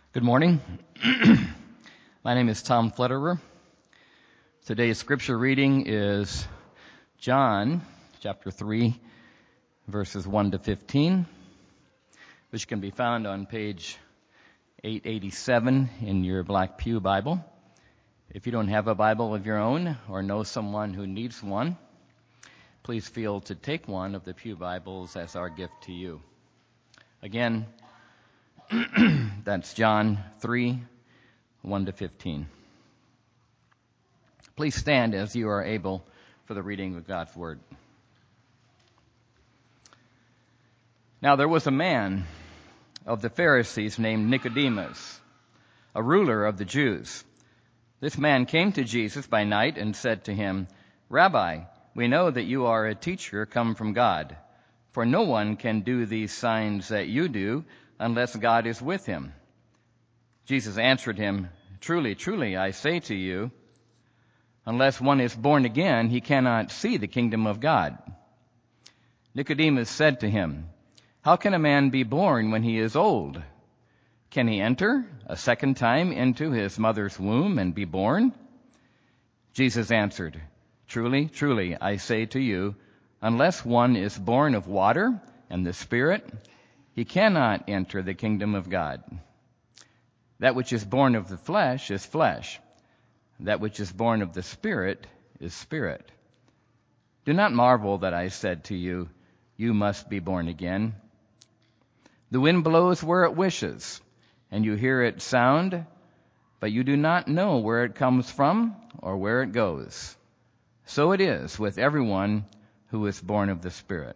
Good morning. My name is Tom Flederer. Today's scripture reading is John chapter 3, verses 1 to 15, which can be found on page 887 in your Black Pew Bible. If you don't have a Bible of your own or know someone who needs one, please feel to take one of the Pew Bibles as our gift to you. Again, that's John 3, 1 to 15. Please stand as you are able for the reading of God's Word. Now there was a man of the Pharisees named Nicodemus, a ruler of the Jews. This man came to Jesus by night and said to him, "Rabbi, we know that you are a teacher come from God, for no one can do these signs that you do unless God is with him." Jesus answered him, "Truly, truly, I say to you, unless one is born again, he cannot see the kingdom of God." Nicodemus said to him, "How can a man be born when he is old? Can he enter a second time into his mother's womb and be born?" Jesus answered, "Truly, truly, I say to you, unless one is born of water and the Spirit, he cannot enter the kingdom of God. That which is born of the flesh is flesh. That which is born of the Spirit is spirit. Do not marvel that I said to you, you must be born again. The wind blows where it wishes, and you hear its sound, but you do not know where it comes from or where it goes. So it is with everyone who is born of the Spirit."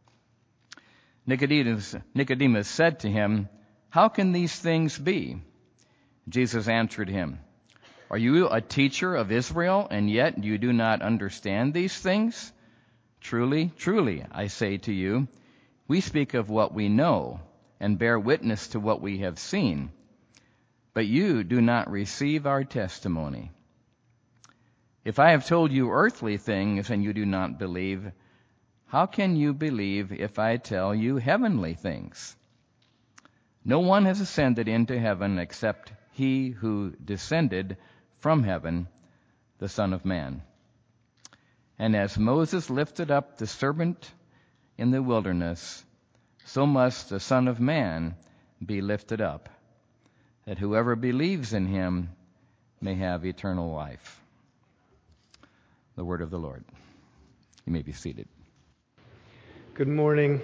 Nicodemus said to him, "How can these things be?" Jesus answered him, "Are you a teacher of Israel, and yet you do not understand these things? Truly, truly, I say to you, we speak of what we know and bear witness to what we have seen, but you do not receive our testimony. If I have told you earthly things and you do not believe, how can you believe if I tell you heavenly things? No one has ascended into heaven except he who descended from heaven, the Son of Man. And as Moses lifted up the serpent in the wilderness, so must the Son of Man be lifted up, that whoever believes in him may have eternal life." The word of the Lord. You may be seated. Good morning.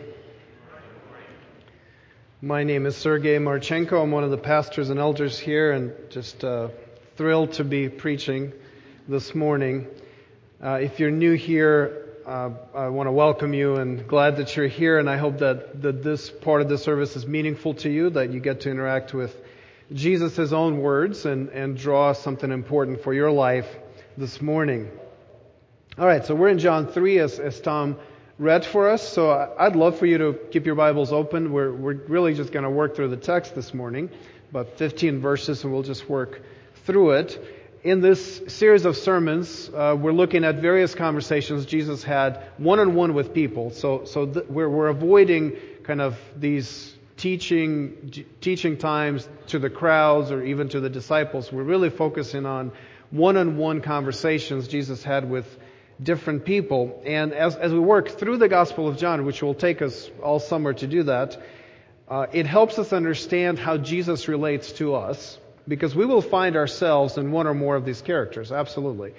My name is Sergei Marchenko. I'm one of the pastors and elders here, and just thrilled to be preaching this morning. If you're new here, I want to welcome you and glad that you're here, and I hope that this part of the service is meaningful to you, that you get to interact with Jesus' own words and draw something important for your life this morning. All right, so we're in John 3 as Tom read for us, so I'd love for you to keep your Bibles open. We're really just going to work through the text this morning, about 15 verses, and we'll just work through it. In this series of sermons, we're looking at various conversations Jesus had one-on-one with people. We're avoiding kind of these teaching times to the crowds or even to the disciples. We're really focusing on one-on-one conversations Jesus had with different people. And as we work through the Gospel of John, which will take us all summer to do that, it helps us understand how Jesus relates to us, because we will find ourselves in one or more of these characters. Absolutely.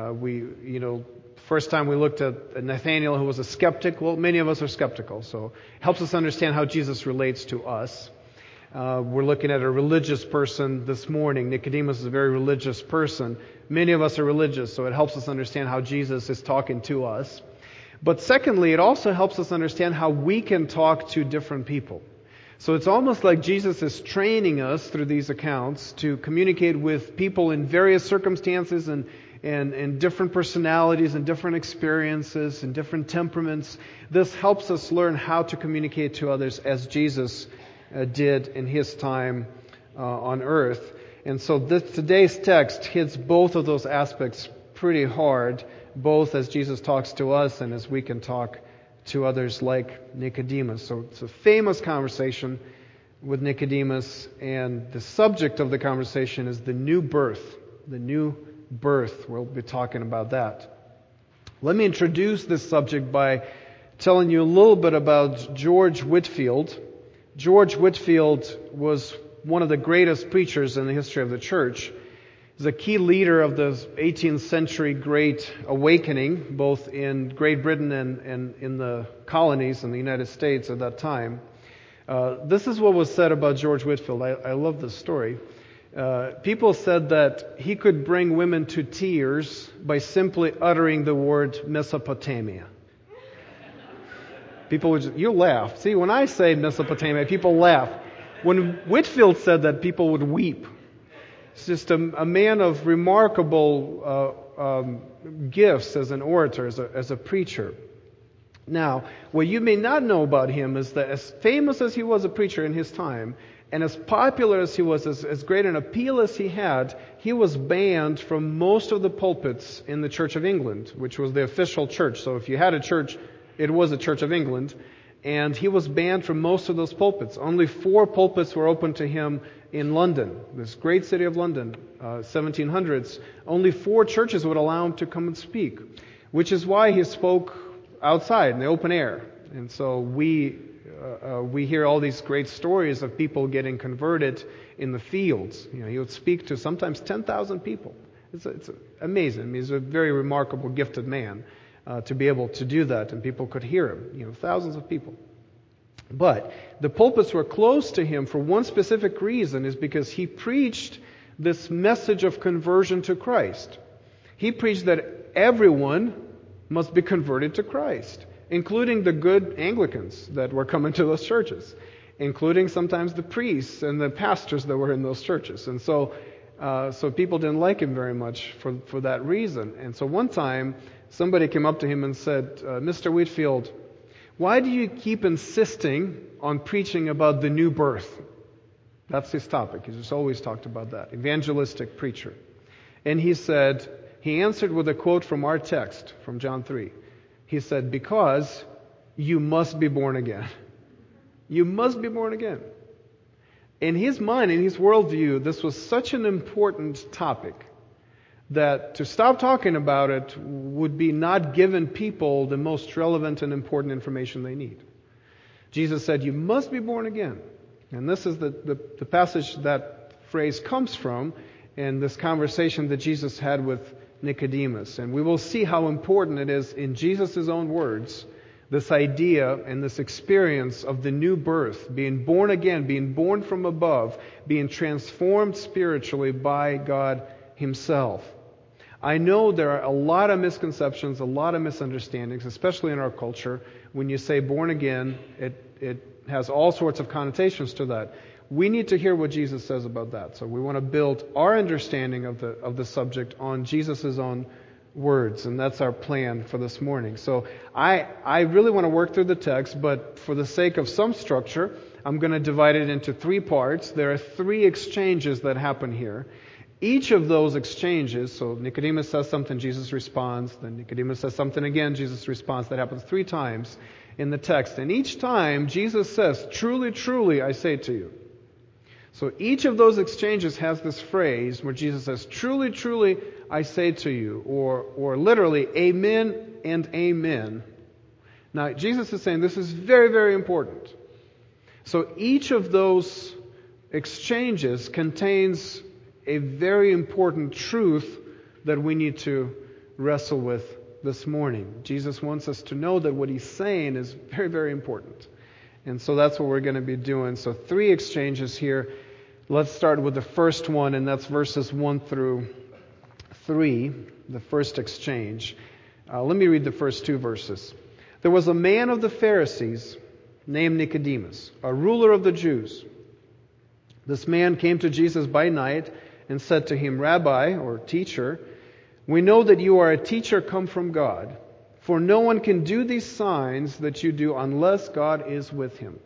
First time we looked at Nathanael, who was a skeptic. Well, many of us are skeptical, so it helps us understand how Jesus relates to us. We're looking at a religious person this morning. Nicodemus is a very religious person. Many of us are religious, so it helps us understand how Jesus is talking to us. But secondly, it also helps us understand how we can talk to different people. So it's almost like Jesus is training us through these accounts to communicate with people in various circumstances and different personalities and different experiences and different temperaments. This helps us learn how to communicate to others as Jesus did in his time on earth. And so today's text hits both of those aspects pretty hard, both as Jesus talks to us and as we can talk to others like Nicodemus. So it's a famous conversation with Nicodemus, and the subject of the conversation is the new birth. The new birth. We'll be talking about that. Let me introduce this subject by telling you a little bit about George Whitefield. George Whitefield was one of the greatest preachers in the history of the church. He's a key leader of the 18th century Great Awakening, both in Great Britain and in the colonies in the United States at that time. This is what was said about George Whitefield. I love this story. People said that he could bring women to tears by simply uttering the word Mesopotamia. People would you laugh. See, when I say Mesopotamia, people laugh. When Whitefield said that, people would weep. It's just a man of remarkable gifts as an orator, as a preacher. Now, what you may not know about him is that as famous as he was a preacher in his time, and as popular as he was, as great an appeal as he was banned from most of the pulpits in the Church of England, which was the official church. So if you had a church, it was the Church of England. And he was banned from most of those pulpits. Only 4 pulpits were open to him in London, this great city of London, 1700s. Only 4 churches would allow him to come and speak, which is why he spoke outside in the open air. And so we hear all these great stories of people getting converted in the fields. You know, he would speak to sometimes 10,000 people. It's amazing. I mean, he's a very remarkable, gifted man to be able to do that, and people could hear him. You know, thousands of people. But the pulpits were closed to him for one specific reason, is because he preached this message of conversion to Christ. He preached that everyone must be converted to Christ, including the good Anglicans that were coming to those churches, including sometimes the priests and the pastors that were in those churches. And so people didn't like him very much for that reason. And so one time, somebody came up to him and said, Mr. Whitefield, why do you keep insisting on preaching about the new birth? That's his topic. He's just always talked about that. Evangelistic preacher. And he answered with a quote from our text, from John 3. He said, because you must be born again. You must be born again. In his mind, in his worldview, this was such an important topic that to stop talking about it would be not giving people the most relevant and important information they need. Jesus said, you must be born again. And this is the passage that phrase comes from in this conversation that Jesus had with Nicodemus. And we will see how important it is in Jesus' own words, this idea and this experience of the new birth, being born again, being born from above, being transformed spiritually by God Himself. I know there are a lot of misconceptions, a lot of misunderstandings, especially in our culture. When you say born again, it has all sorts of connotations to that. We need to hear what Jesus says about that. So we want to build our understanding of the subject on Jesus' own words, and that's our plan for this morning. So I really want to work through the text, but for the sake of some structure, I'm going to divide it into 3 parts. There are 3 exchanges that happen here. Each of those exchanges, so Nicodemus says something, Jesus responds, then Nicodemus says something again, Jesus responds. That happens 3 times in the text. And each time, Jesus says, truly, truly, I say to you. So each of those exchanges has this phrase where Jesus says, truly, truly, I say to you, or literally, amen and amen. Now, Jesus is saying this is very, very important. So each of those exchanges contains a very important truth that we need to wrestle with this morning. Jesus wants us to know that what He's saying is very, very important. And so that's what we're going to be doing. So 3 exchanges here. Let's start with the first one, and that's verses 1 through 3, the first exchange. Let me read the first 2 verses. There was a man of the Pharisees named Nicodemus, a ruler of the Jews. This man came to Jesus by night and said to him, Rabbi, or teacher, we know that you are a teacher come from God, for no one can do these signs that you do unless God is with him.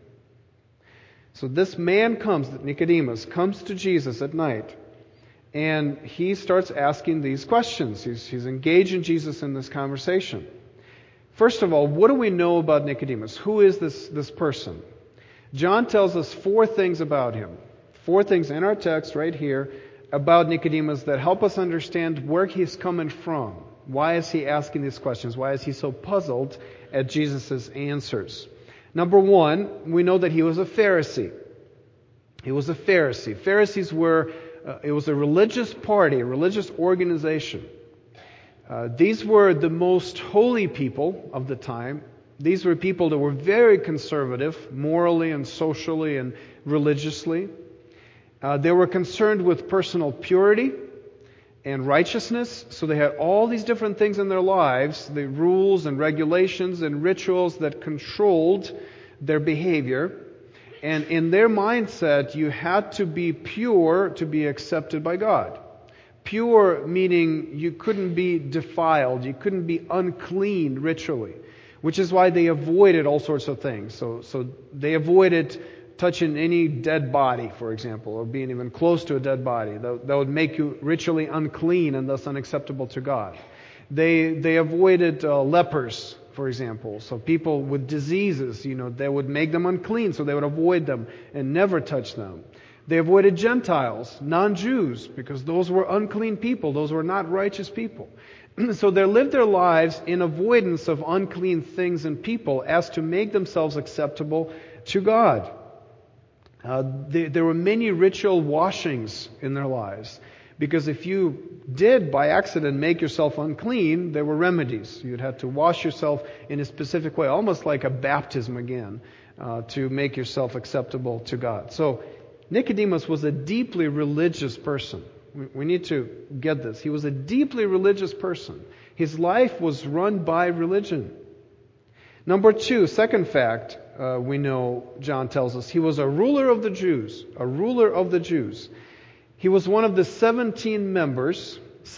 So this man Nicodemus comes to Jesus at night, and he starts asking these questions. He's engaging Jesus in this conversation. First of all, what do we know about Nicodemus? Who is this person? John tells us 4 things about him. 4 things in our text right here about Nicodemus that help us understand where he's coming from. Why is he asking these questions? Why is he so puzzled at Jesus' answers? Number 1, we know that he was a Pharisee. He was a Pharisee. Pharisees were, it was a religious party, a religious organization. These were the most holy people of the time. These were people that were very conservative, morally and socially and religiously. They were concerned with personal purity and righteousness, so they had all these different things in their lives, the rules and regulations and rituals that controlled their behavior. And in their mindset, you had to be pure to be accepted by God. Pure meaning you couldn't be defiled, you couldn't be unclean ritually, which is why they avoided all sorts of things. So they avoided touching any dead body, for example, or being even close to a dead body. That would make you ritually unclean and thus unacceptable to God. They avoided lepers, for example. So people with diseases, they would make them unclean, so they would avoid them and never touch them. They avoided Gentiles, non-Jews, because those were unclean people. Those were not righteous people. So they lived their lives in avoidance of unclean things and people as to make themselves acceptable to God. There were many ritual washings in their lives, because if you did by accident make yourself unclean, there were remedies. You'd have to wash yourself in a specific way, almost like a baptism again, to make yourself acceptable to God. So Nicodemus was a deeply religious person. We need to get this. He was a deeply religious person. His life was run by religion. Number 2, second fact, we know John tells us, he was a ruler of the Jews. A ruler of the Jews. He was one of the 17 members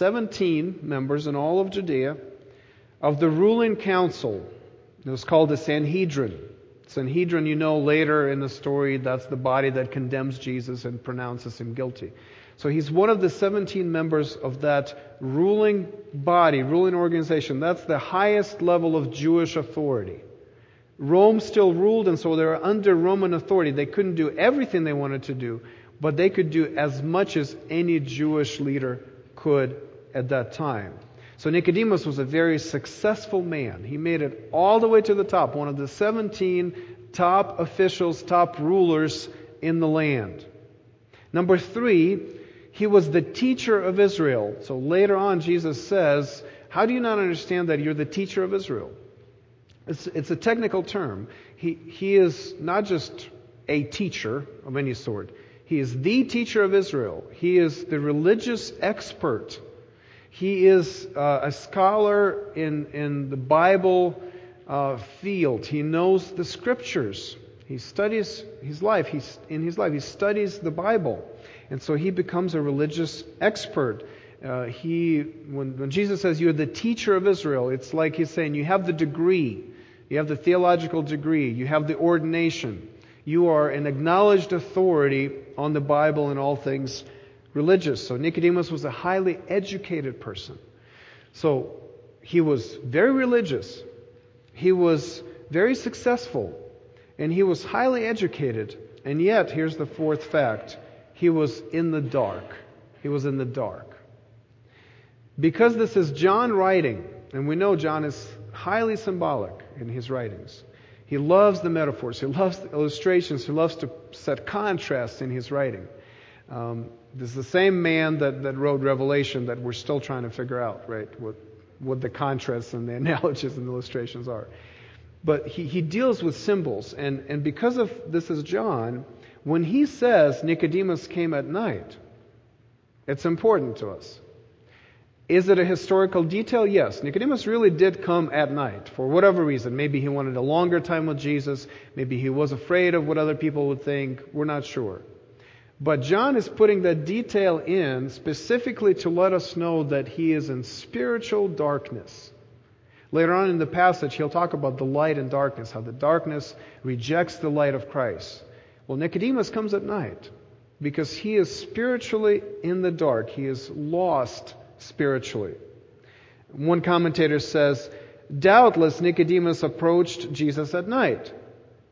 in all of Judea, of the ruling council. It was called the Sanhedrin. Sanhedrin, later in the story, that's the body that condemns Jesus and pronounces him guilty. So he's one of the 17 members of that ruling body, ruling organization. That's the highest level of Jewish authority. Rome still ruled, and so they were under Roman authority. They couldn't do everything they wanted to do, but they could do as much as any Jewish leader could at that time. So Nicodemus was a very successful man. He made it all the way to the top, one of the 17 top officials, top rulers in the land. Number 3, he was the teacher of Israel. So later on, Jesus says, how do you not understand that you're the teacher of Israel? It's a technical term. He is not just a teacher of any sort. He is the teacher of Israel. He is the religious expert. He is a scholar in the Bible field. He knows the Scriptures. He studies his life. He studies the Bible. And so he becomes a religious expert. When Jesus says you're the teacher of Israel, it's like he's saying you have the degree. You have the theological degree. You have the ordination. You are an acknowledged authority on the Bible and all things religious. So Nicodemus was a highly educated person. So he was very religious. He was very successful. And he was highly educated. And yet, here's the 4th fact. He was in the dark. He was in the dark. Because this is John writing, and we know John is highly symbolic in his writings. He loves the metaphors. He loves the illustrations. He loves to set contrasts in his writing. This is the same man that wrote Revelation that we're still trying to figure out, right? What the contrasts and the analogies and illustrations are. But he deals with symbols. And because of this is John, when he says Nicodemus came at night, it's important to us. Is it a historical detail? Yes. Nicodemus really did come at night for whatever reason. Maybe he wanted a longer time with Jesus. Maybe he was afraid of what other people would think. We're not sure. But John is putting that detail in specifically to let us know that he is in spiritual darkness. Later on in the passage, he'll talk about the light and darkness, how the darkness rejects the light of Christ. Well, Nicodemus comes at night because he is spiritually in the dark. He is lost spiritually. One commentator says, doubtless Nicodemus approached Jesus at night.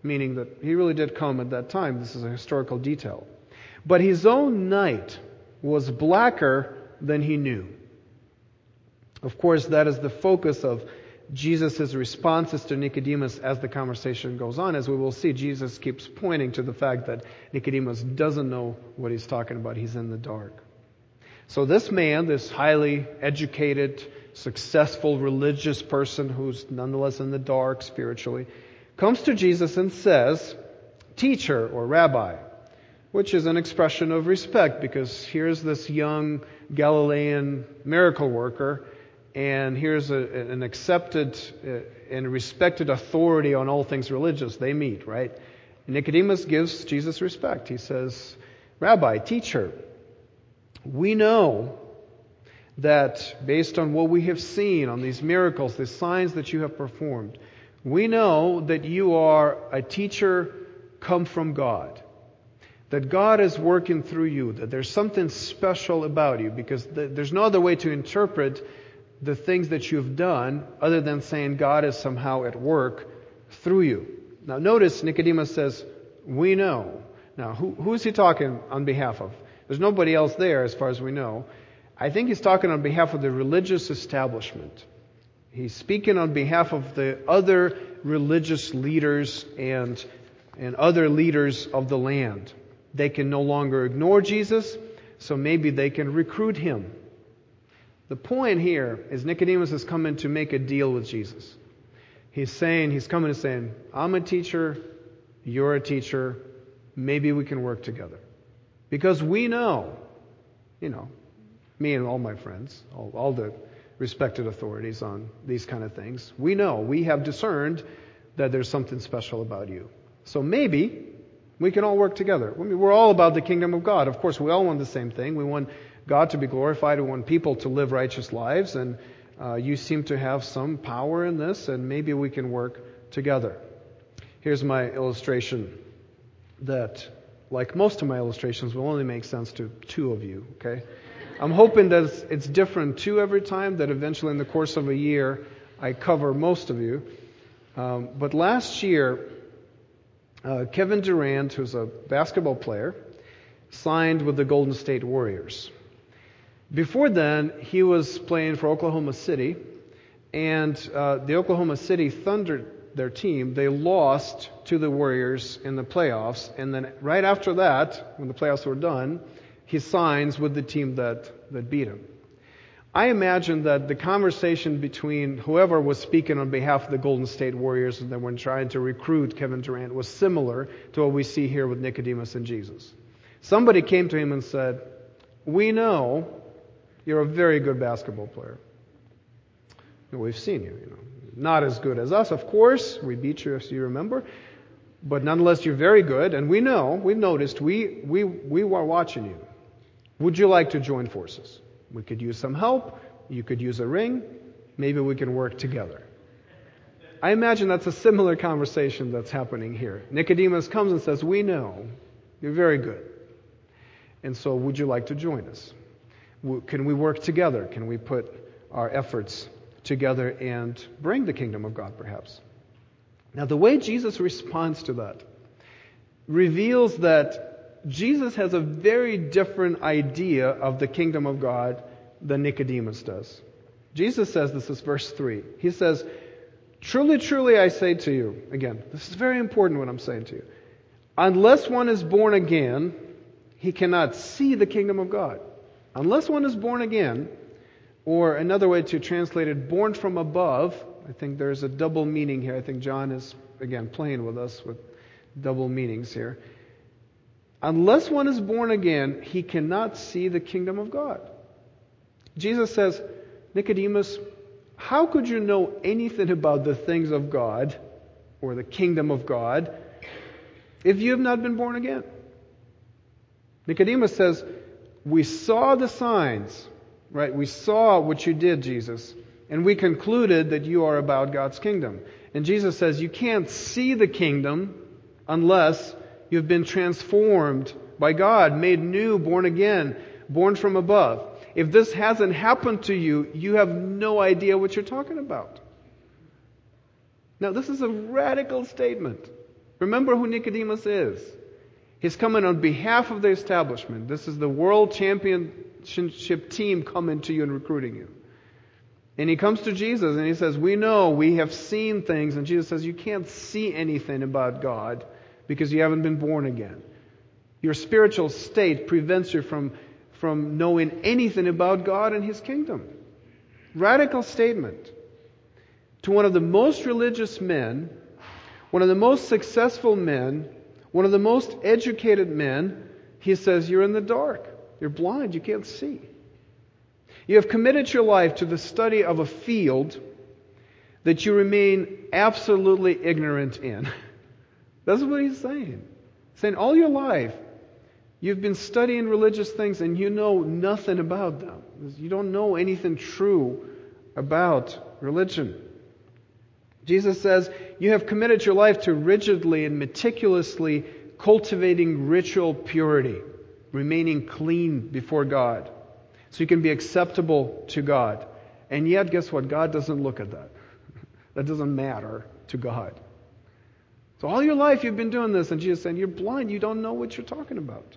meaning that he really did come at that time. This is a historical detail. But his own night was blacker than he knew. Of course, that is the focus of Jesus' responses to Nicodemus as the conversation goes on. As we will see, Jesus keeps pointing to the fact that Nicodemus doesn't know what he's talking about. He's in the dark. So this man, this highly educated, successful religious person who's nonetheless in the dark spiritually, comes to Jesus and says, "Teacher," or "Rabbi," which is an expression of respect, because here's this young Galilean miracle worker, and here's an accepted and respected authority on all things religious. They meet, right? Nicodemus gives Jesus respect. He says, "Rabbi, teacher, we know that based on what we have seen, on these miracles, the signs that you have performed, we know that you are a teacher come from God. That God is working through you, that there's something special about you, because there's no other way to interpret the things that you've done other than saying God is somehow at work through you." Now notice Nicodemus says, "We know." Now who's he talking on behalf of? There's nobody else there as far as we know. I think he's talking on behalf of the religious establishment. He's speaking on behalf of the other religious leaders and other leaders of the land. They can no longer ignore Jesus, so maybe they can recruit him. The point here is Nicodemus has come in to make a deal with Jesus. He's coming and saying, "I'm a teacher, you're a teacher, maybe we can work together. Because we know, me and all my friends, all the respected authorities on these kind of things, we know, we have discerned that there's something special about you. So maybe we can all work together." I mean, we're all about the kingdom of God. Of course, we all want the same thing. We want God to be glorified. We want people to live righteous lives. And you seem to have some power in this, and maybe we can work together. Here's my illustration that, like most of my illustrations, will only make sense to two of you, okay? I'm hoping that it's different too every time, that eventually in the course of a year I cover most of you. But last year, Kevin Durant, who's a basketball player, signed with the Golden State Warriors. Before then, he was playing for Oklahoma City, and the Oklahoma City Thunder, their team, they lost to the Warriors in the playoffs, and then right after that, when the playoffs were done, he signs with the team that beat him. I imagine that the conversation between whoever was speaking on behalf of the Golden State Warriors and then when trying to recruit Kevin Durant was similar to what we see here with Nicodemus and Jesus. Somebody came to him and said, "We know you're a very good basketball player. We've seen you, Not as good as us, of course. We beat you, as you remember. But nonetheless, you're very good. And we know, we've noticed, we were watching you. Would you like to join forces? We could use some help. You could use a ring. Maybe we can work together." I imagine that's a similar conversation that's happening here. Nicodemus comes and says, "We know you're very good. And so would you like to join us? Can we work together? Can we put our efforts together and bring the kingdom of God, perhaps?" Now, the way Jesus responds to that reveals that Jesus has a very different idea of the kingdom of God than Nicodemus does. Jesus says, this is verse 3. He says, "Truly, truly, I say to you," again, this is very important what I'm saying to you, "unless one is born again, he cannot see the kingdom of God." Unless one is born again, or another way to translate it, born from above. I think there's a double meaning here. I think John is, again, playing with us with double meanings here. Unless one is born again, he cannot see the kingdom of God. Jesus says, "Nicodemus, how could you know anything about the things of God or the kingdom of God if you have not been born again?" Nicodemus says, "We saw the signs, right? We saw what you did, Jesus, and we concluded that you are about God's kingdom." And Jesus says, you can't see the kingdom unless you've been transformed by God, made new, born again, born from above. If this hasn't happened to you, you have no idea what you're talking about. Now, this is a radical statement. Remember who Nicodemus is. He's coming on behalf of the establishment. This is the world championship team coming to you and recruiting you. And he comes to Jesus and he says, we know, we have seen things. And Jesus says, you can't see anything about God because you haven't been born again. Your spiritual state prevents you from knowing anything about God and His kingdom. Radical statement. To one of the most religious men, one of the most successful men, one of the most educated men, he says, you're in the dark. You're blind. You can't see. You have committed your life to the study of a field that you remain absolutely ignorant in. That's what he's saying. He's saying all your life, you've been studying religious things and you know nothing about them. You don't know anything true about religion. Jesus says, you have committed your life to rigidly and meticulously cultivating ritual purity, remaining clean before God, so you can be acceptable to God. And yet, guess what? God doesn't look at that. That doesn't matter to God. So all your life you've been doing this, and Jesus said, you're blind, you don't know what you're talking about.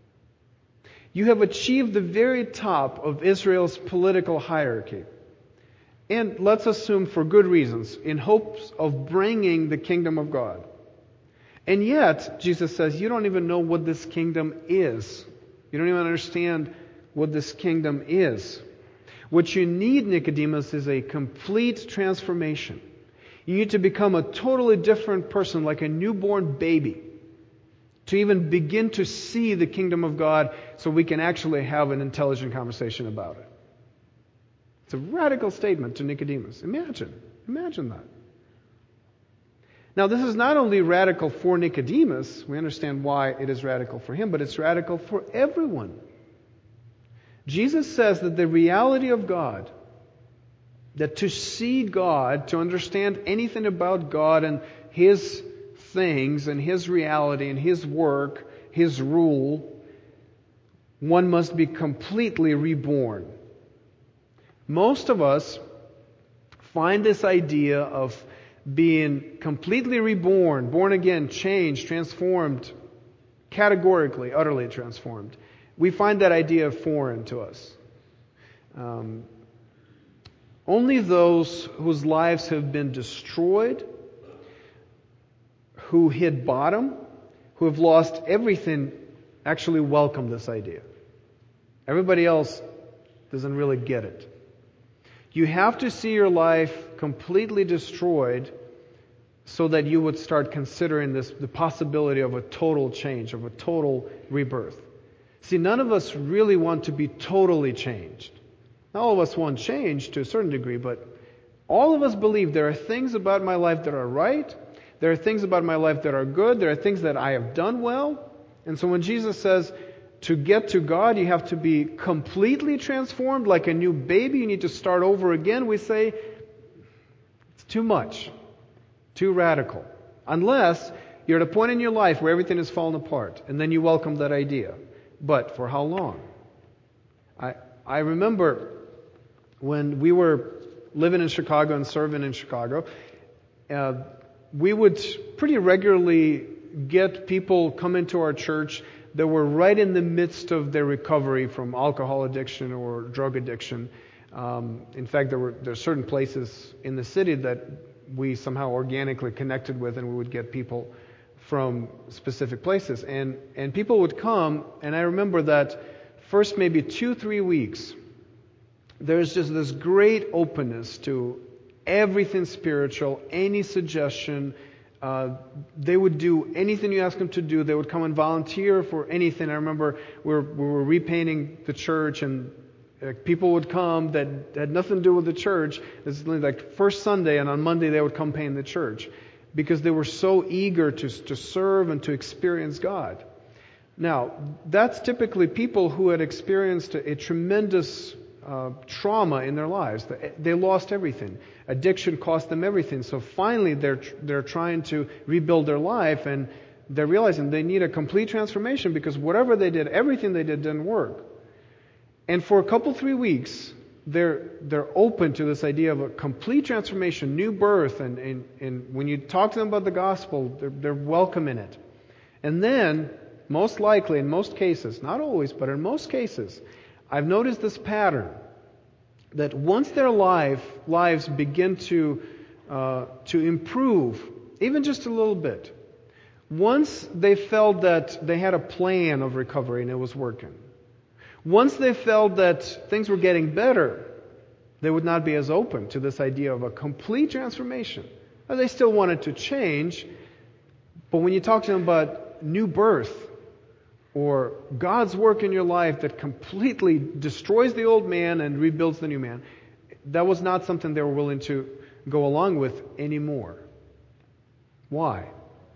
You have achieved the very top of Israel's political hierarchy. And let's assume for good reasons, in hopes of bringing the kingdom of God. And yet, Jesus says, you don't even know what this kingdom is. You don't even understand what this kingdom is. What you need, Nicodemus, is a complete transformation. You need to become a totally different person, like a newborn baby, to even begin to see the kingdom of God so we can actually have an intelligent conversation about it. It's a radical statement to Nicodemus. Imagine that. Now, this is not only radical for Nicodemus, we understand why it is radical for him, but it's radical for everyone. Jesus says that the reality of God, that to see God, to understand anything about God and His things and His reality and His work, His rule, one must be completely reborn. Most of us find this idea of being completely reborn, born again, changed, transformed, categorically, utterly transformed. We find that idea foreign to us. Only those whose lives have been destroyed, who hit bottom, who have lost everything, actually welcome this idea. Everybody else doesn't really get it. You have to see your life completely destroyed so that you would start considering the possibility of a total change, of a total rebirth. See, none of us really want to be totally changed. All of us want change to a certain degree, but all of us believe there are things about my life that are right, there are things about my life that are good, there are things that I have done well. And so when Jesus says, to get to God, you have to be completely transformed, like a new baby. You need to start over again. We say, it's too much, too radical. Unless you're at a point in your life where everything has fallen apart, and then you welcome that idea. But for how long? I remember when we were living in Chicago and serving in Chicago, we would pretty regularly get people come into our church that were right in the midst of their recovery from alcohol addiction or drug addiction. In fact, there are certain places in the city that we somehow organically connected with, and we would get people from specific places. And people would come, and I remember that first maybe 2-3 weeks, there's just this great openness to everything spiritual, any suggestion. They would do anything you ask them to do. They would come and volunteer for anything. I remember we were repainting the church, and people would come that had nothing to do with the church. It's like first Sunday, and on Monday they would come paint the church because they were so eager to serve and to experience God. Now, that's typically people who had experienced a tremendous trauma in their lives. They lost everything. Addiction cost them everything. So finally they're trying to rebuild their life, and they're realizing they need a complete transformation because whatever they did, everything they did didn't work. And for a couple, 3 weeks, they're open to this idea of a complete transformation, new birth, and when you talk to them about the gospel, they're welcome in it. And then, most likely, in most cases, not always, but in most cases, I've noticed this pattern that once their lives begin to improve, even just a little bit, once they felt that they had a plan of recovery and it was working, once they felt that things were getting better, they would not be as open to this idea of a complete transformation. Now, they still wanted to change, but when you talk to them about new birth or God's work in your life that completely destroys the old man and rebuilds the new man, that was not something they were willing to go along with anymore. Why?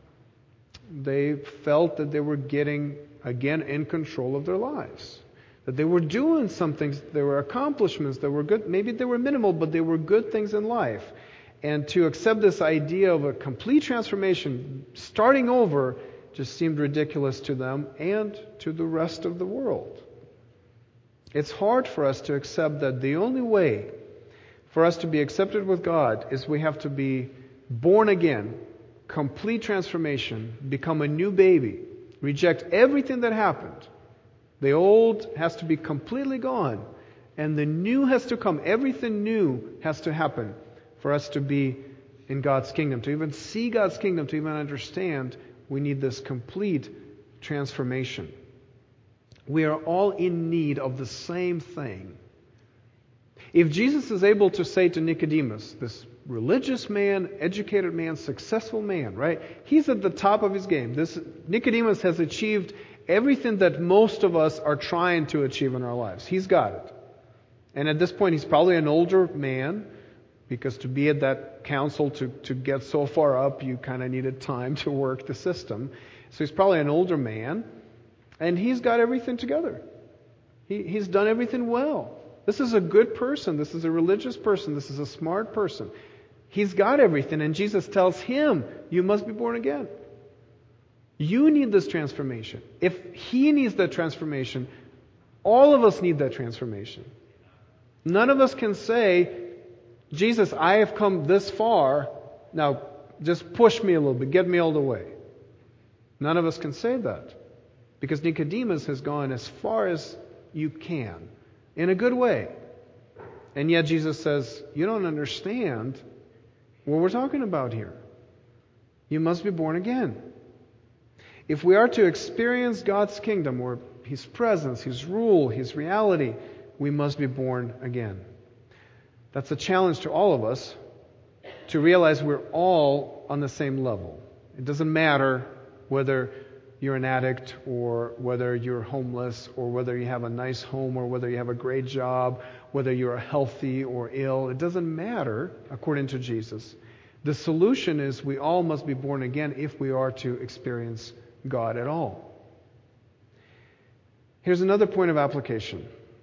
They felt that they were getting, again, in control of their lives. That they were doing some things, there were accomplishments that were good. Maybe they were minimal, but they were good things in life. And to accept this idea of a complete transformation, starting over, just seemed ridiculous to them and to the rest of the world. It's hard for us to accept that the only way for us to be accepted with God is we have to be born again, complete transformation, become a new baby, reject everything that happened. The old has to be completely gone, and the new has to come. Everything new has to happen for us to be in God's kingdom. To even see God's kingdom, to even understand, we need this complete transformation. We are all in need of the same thing. If Jesus is able to say to Nicodemus, this religious man, educated man, successful man, right? He's at the top of his game. Nicodemus has achieved everything that most of us are trying to achieve in our lives. He's got it. And at this point, he's probably an older man, because to be at that council, to get so far up, you kind of needed time to work the system. So he's probably an older man, and he's got everything together. He's done everything well. This is a good person. This is a religious person. This is a smart person. He's got everything, and Jesus tells him, you must be born again. You need this transformation. If he needs that transformation, all of us need that transformation. None of us can say, Jesus, I have come this far, now just push me a little bit, get me all the way. None of us can say that. Because Nicodemus has gone as far as you can, in a good way. And yet Jesus says, you don't understand what we're talking about here. You must be born again. If we are to experience God's kingdom, or His presence, His rule, His reality, we must be born again. That's a challenge to all of us, to realize we're all on the same level. It doesn't matter whether you're an addict, or whether you're homeless, or whether you have a nice home, or whether you have a great job, whether you're healthy or ill. It doesn't matter, according to Jesus. The solution is we all must be born again if we are to experience God at all. Here's another point of application.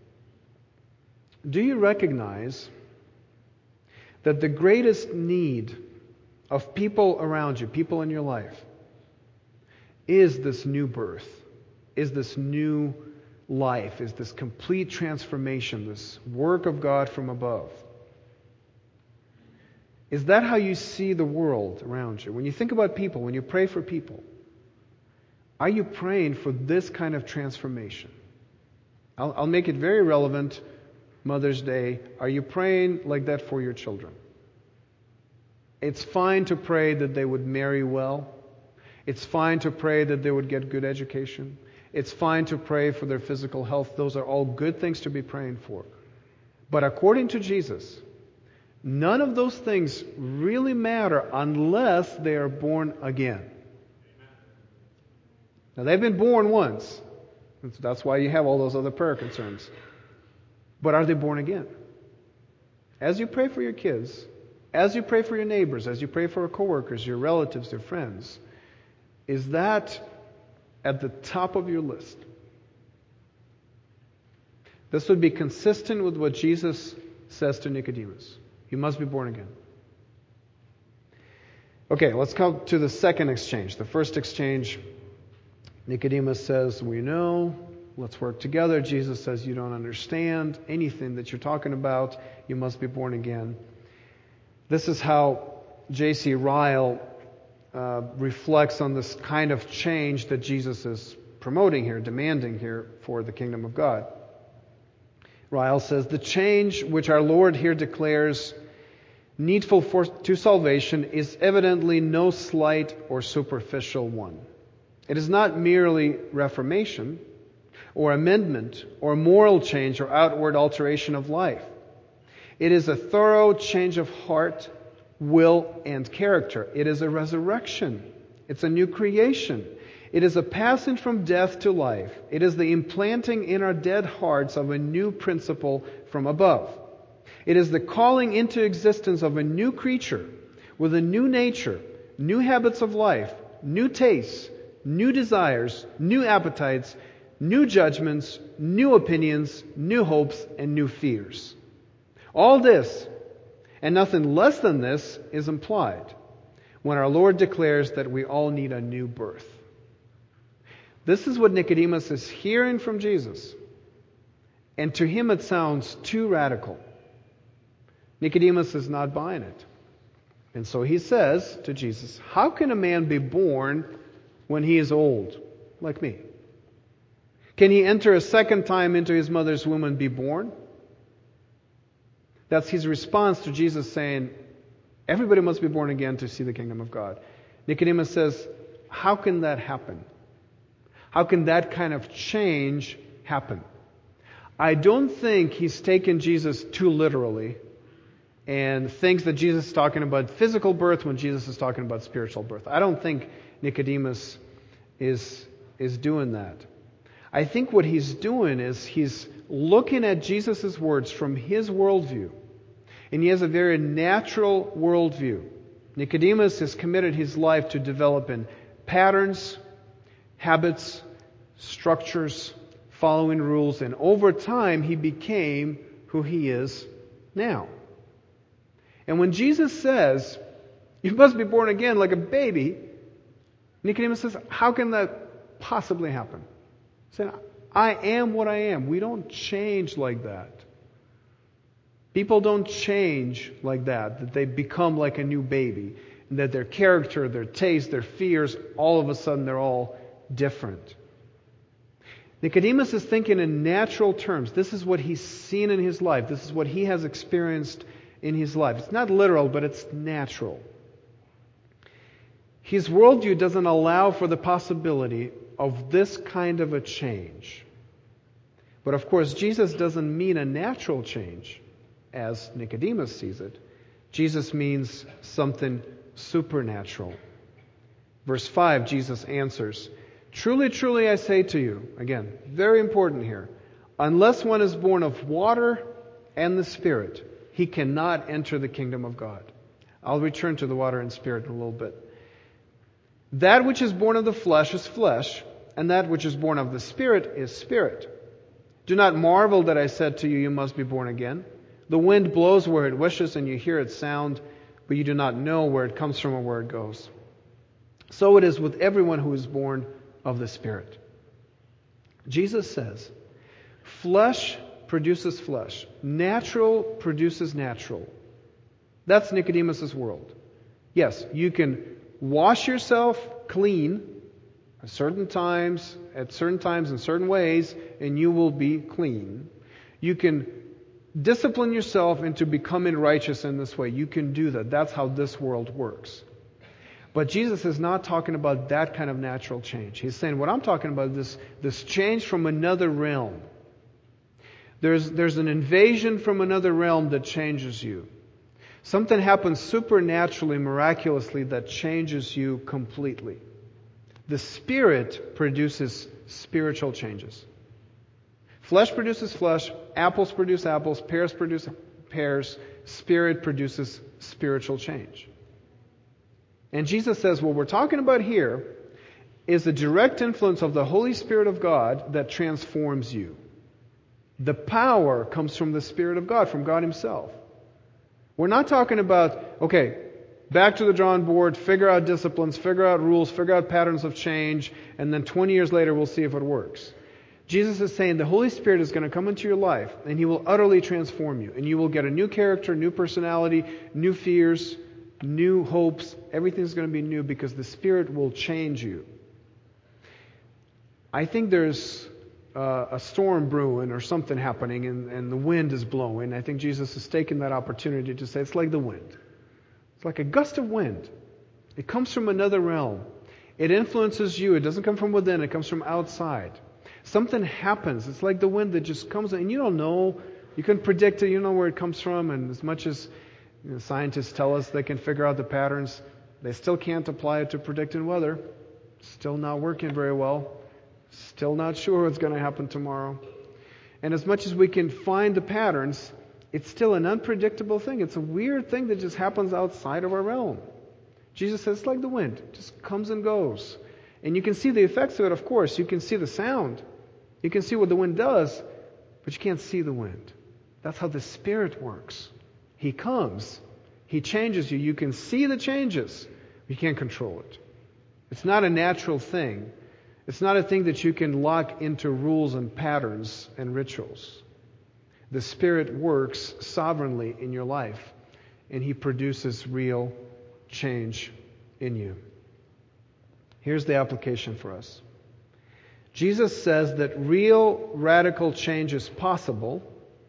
Do you recognize that the greatest need of people around you, people in your life, is this new birth, is this new life, is this complete transformation, this work of God from above? Is that how you see the world around you? When you think about people, when you pray for people, are you praying for this kind of transformation? I'll make it very relevant, Mother's Day. Are you praying like that for your children? It's fine to pray that they would marry well. It's fine to pray that they would get good education. It's fine to pray for their physical health. Those are all good things to be praying for. But according to Jesus, none of those things really matter unless they are born again. Now, they've been born once. That's why you have all those other prayer concerns. But are they born again? As you pray for your kids, as you pray for your neighbors, as you pray for your coworkers, your relatives, your friends, is that at the top of your list? This would be consistent with what Jesus says to Nicodemus. You must be born again. Okay, let's come to the second exchange. The first exchange, Nicodemus says, we know Let's work together. Jesus says, you don't understand anything that you're talking about. You must be born again. This is how J.C. Ryle reflects on this kind of change that Jesus is promoting here, demanding here for the kingdom of God. Ryle says, the change which our Lord here declares needful to salvation is evidently no slight or superficial one. It is not merely reformation or amendment or moral change or outward alteration of life. It is a thorough change of heart, will, and character. It is a resurrection. It's a new creation. It is a passing from death to life. It is the implanting in our dead hearts of a new principle from above. It is the calling into existence of a new creature with a new nature, new habits of life, new tastes, new desires, new appetites, new judgments, new opinions, new hopes, and new fears. All this, and nothing less than this, is implied when our Lord declares that we all need a new birth. This is what Nicodemus is hearing from Jesus. And to him it sounds too radical. Nicodemus is not buying it. And so he says to Jesus, how can a man be born when he is old, like me? Can he enter a second time into his mother's womb and be born? That's his response to Jesus saying, everybody must be born again to see the kingdom of God. Nicodemus says, how can that happen? How can that kind of change happen? I don't think he's taken Jesus too literally and thinks that Jesus is talking about physical birth when Jesus is talking about spiritual birth. I don't think Nicodemus is doing that. I think what he's doing is he's looking at Jesus' words from his worldview. And he has a very natural worldview. Nicodemus has committed his life to developing patterns, habits, structures, following rules, and over time he became who he is now. And when Jesus says, you must be born again like a baby, Nicodemus says, how can that possibly happen? He said, I am what I am. We don't change like that. People don't change like that they become like a new baby, and that their character, their taste, their fears, all of a sudden they're all different. Nicodemus is thinking in natural terms. This is what he's seen in his life. This is what he has experienced in his life. It's not literal, but it's natural. His worldview doesn't allow for the possibility of this kind of a change. But of course, Jesus doesn't mean a natural change as Nicodemus sees it. Jesus means something supernatural. Verse 5, Jesus answers, truly, truly, I say to you, again, very important here, unless one is born of water and the Spirit, he cannot enter the kingdom of God. I'll return to the water and Spirit in a little bit. That which is born of the flesh is flesh, and that which is born of the Spirit is spirit. Do not marvel that I said to you, you must be born again. The wind blows where it wishes, and you hear its sound, but you do not know where it comes from or where it goes. So it is with everyone who is born of the Spirit. Jesus says, flesh produces flesh. Natural produces natural. That's Nicodemus' world. Yes, you can wash yourself clean at certain times, in certain ways, and you will be clean. You can discipline yourself into becoming righteous in this way. You can do that. That's how this world works. But Jesus is not talking about that kind of natural change. He's saying, what I'm talking about is this change from another realm. There's an invasion from another realm that changes you. Something happens supernaturally, miraculously, that changes you completely. The Spirit produces spiritual changes. Flesh produces flesh, apples produce apples, pears produce pears, Spirit produces spiritual change. And Jesus says what we're talking about here is the direct influence of the Holy Spirit of God that transforms you. The power comes from the Spirit of God, from God Himself. We're not talking about, okay, back to the drawing board, figure out disciplines, figure out rules, figure out patterns of change, and then 20 years later we'll see if it works. Jesus is saying the Holy Spirit is going to come into your life and He will utterly transform you. And you will get a new character, new personality, new fears, new hopes. Everything's going to be new because the Spirit will change you. I think there's a storm brewing or something happening and the wind is blowing. I think Jesus has taken that opportunity to say it's like the wind. It's like a gust of wind. It comes from another realm. It influences you. It doesn't come from within. It comes from outside. Something happens. It's like the wind that just comes and you don't know. You can predict it. You know where it comes from. And as much as scientists tell us they can figure out the patterns, they still can't apply it to predicting weather. Still not working very well. Still not sure what's going to happen tomorrow. And as much as we can find the patterns, it's still an unpredictable thing. It's a weird thing that just happens outside of our realm. Jesus says it's like the wind. It just comes and goes. And you can see the effects of it, of course. You can see the sound. You can see what the wind does, but you can't see the wind. That's how the Spirit works. He comes. He changes you. You can see the changes. You can't control it. It's not a natural thing. It's not a thing that you can lock into rules and patterns and rituals. The Spirit works sovereignly in your life, and He produces real change in you. Here's the application for us. Jesus says that real radical change is possible,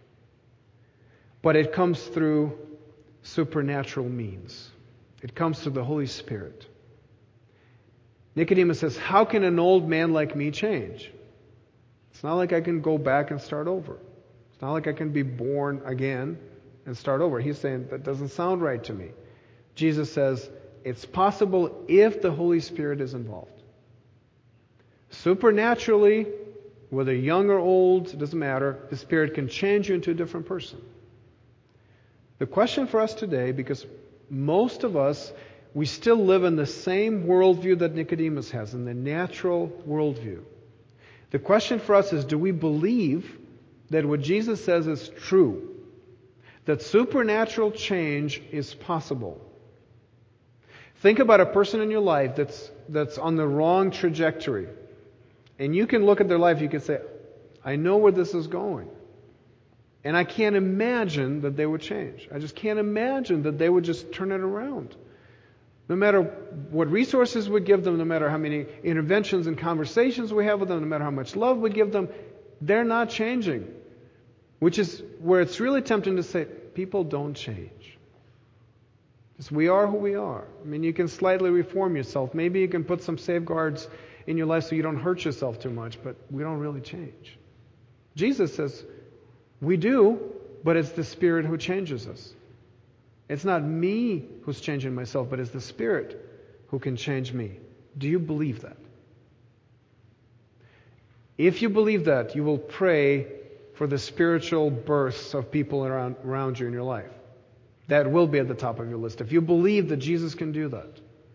but it comes through supernatural means. It comes through the Holy Spirit. Nicodemus says, how can an old man like me change? It's not like I can go back and start over. It's not like I can be born again and start over. He's saying, that doesn't sound right to me. Jesus says, it's possible if the Holy Spirit is involved. Supernaturally, whether young or old, it doesn't matter, the Spirit can change you into a different person. The question for us today, because most of us, we still live in the same worldview that Nicodemus has, in the natural worldview. The question for us is, do we believe that what Jesus says is true? That supernatural change is possible? Think about a person in your life that's on the wrong trajectory. And you can look at their life, you can say, I know where this is going. And I can't imagine that they would change. I just can't imagine that they would just turn it around. No matter what resources we give them, no matter how many interventions and conversations we have with them, no matter how much love we give them, they're not changing. Which is where it's really tempting to say, people don't change. Because we are who we are. I mean, you can slightly reform yourself. Maybe you can put some safeguards in your life so you don't hurt yourself too much, but we don't really change. Jesus says, we do, but it's the Spirit who changes us. It's not me who's changing myself, but it's the Spirit who can change me. Do you believe that? If you believe that, you will pray for the spiritual births of people around you in your life. That will be at the top of your list. If you believe that Jesus can do that.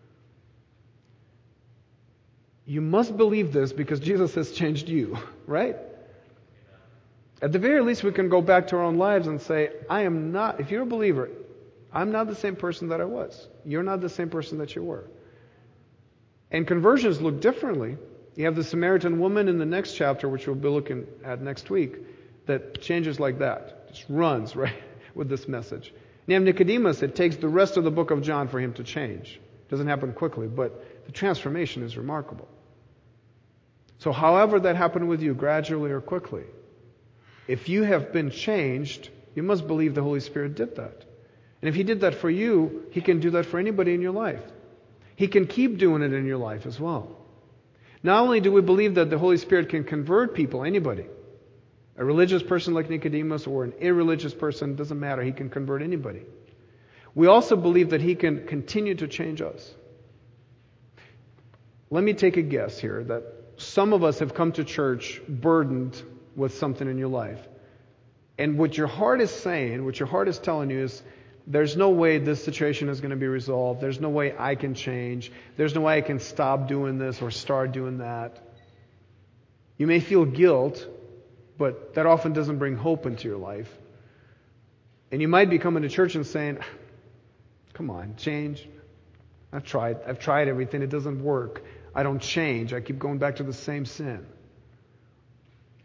You must believe this because Jesus has changed you, right? At the very least, we can go back to our own lives and say, if you're a believer, I'm not the same person that I was. You're not the same person that you were. And conversions look differently. You have the Samaritan woman in the next chapter, which we'll be looking at next week, that changes like that. Just runs, right, with this message. And you have Nicodemus. It takes the rest of the book of John for him to change. It doesn't happen quickly, but the transformation is remarkable. So however that happened with you, gradually or quickly, if you have been changed, you must believe the Holy Spirit did that. And if He did that for you, He can do that for anybody in your life. He can keep doing it in your life as well. Not only do we believe that the Holy Spirit can convert people, anybody, a religious person like Nicodemus or an irreligious person, doesn't matter, He can convert anybody. We also believe that He can continue to change us. Let me take a guess here that some of us have come to church burdened with something in your life. And what your heart is saying, what your heart is telling you is, there's no way this situation is going to be resolved. There's no way I can change. There's no way I can stop doing this or start doing that. You may feel guilt, but that often doesn't bring hope into your life. And you might be coming to church and saying, come on, change. I've tried everything. It doesn't work. I don't change. I keep going back to the same sin.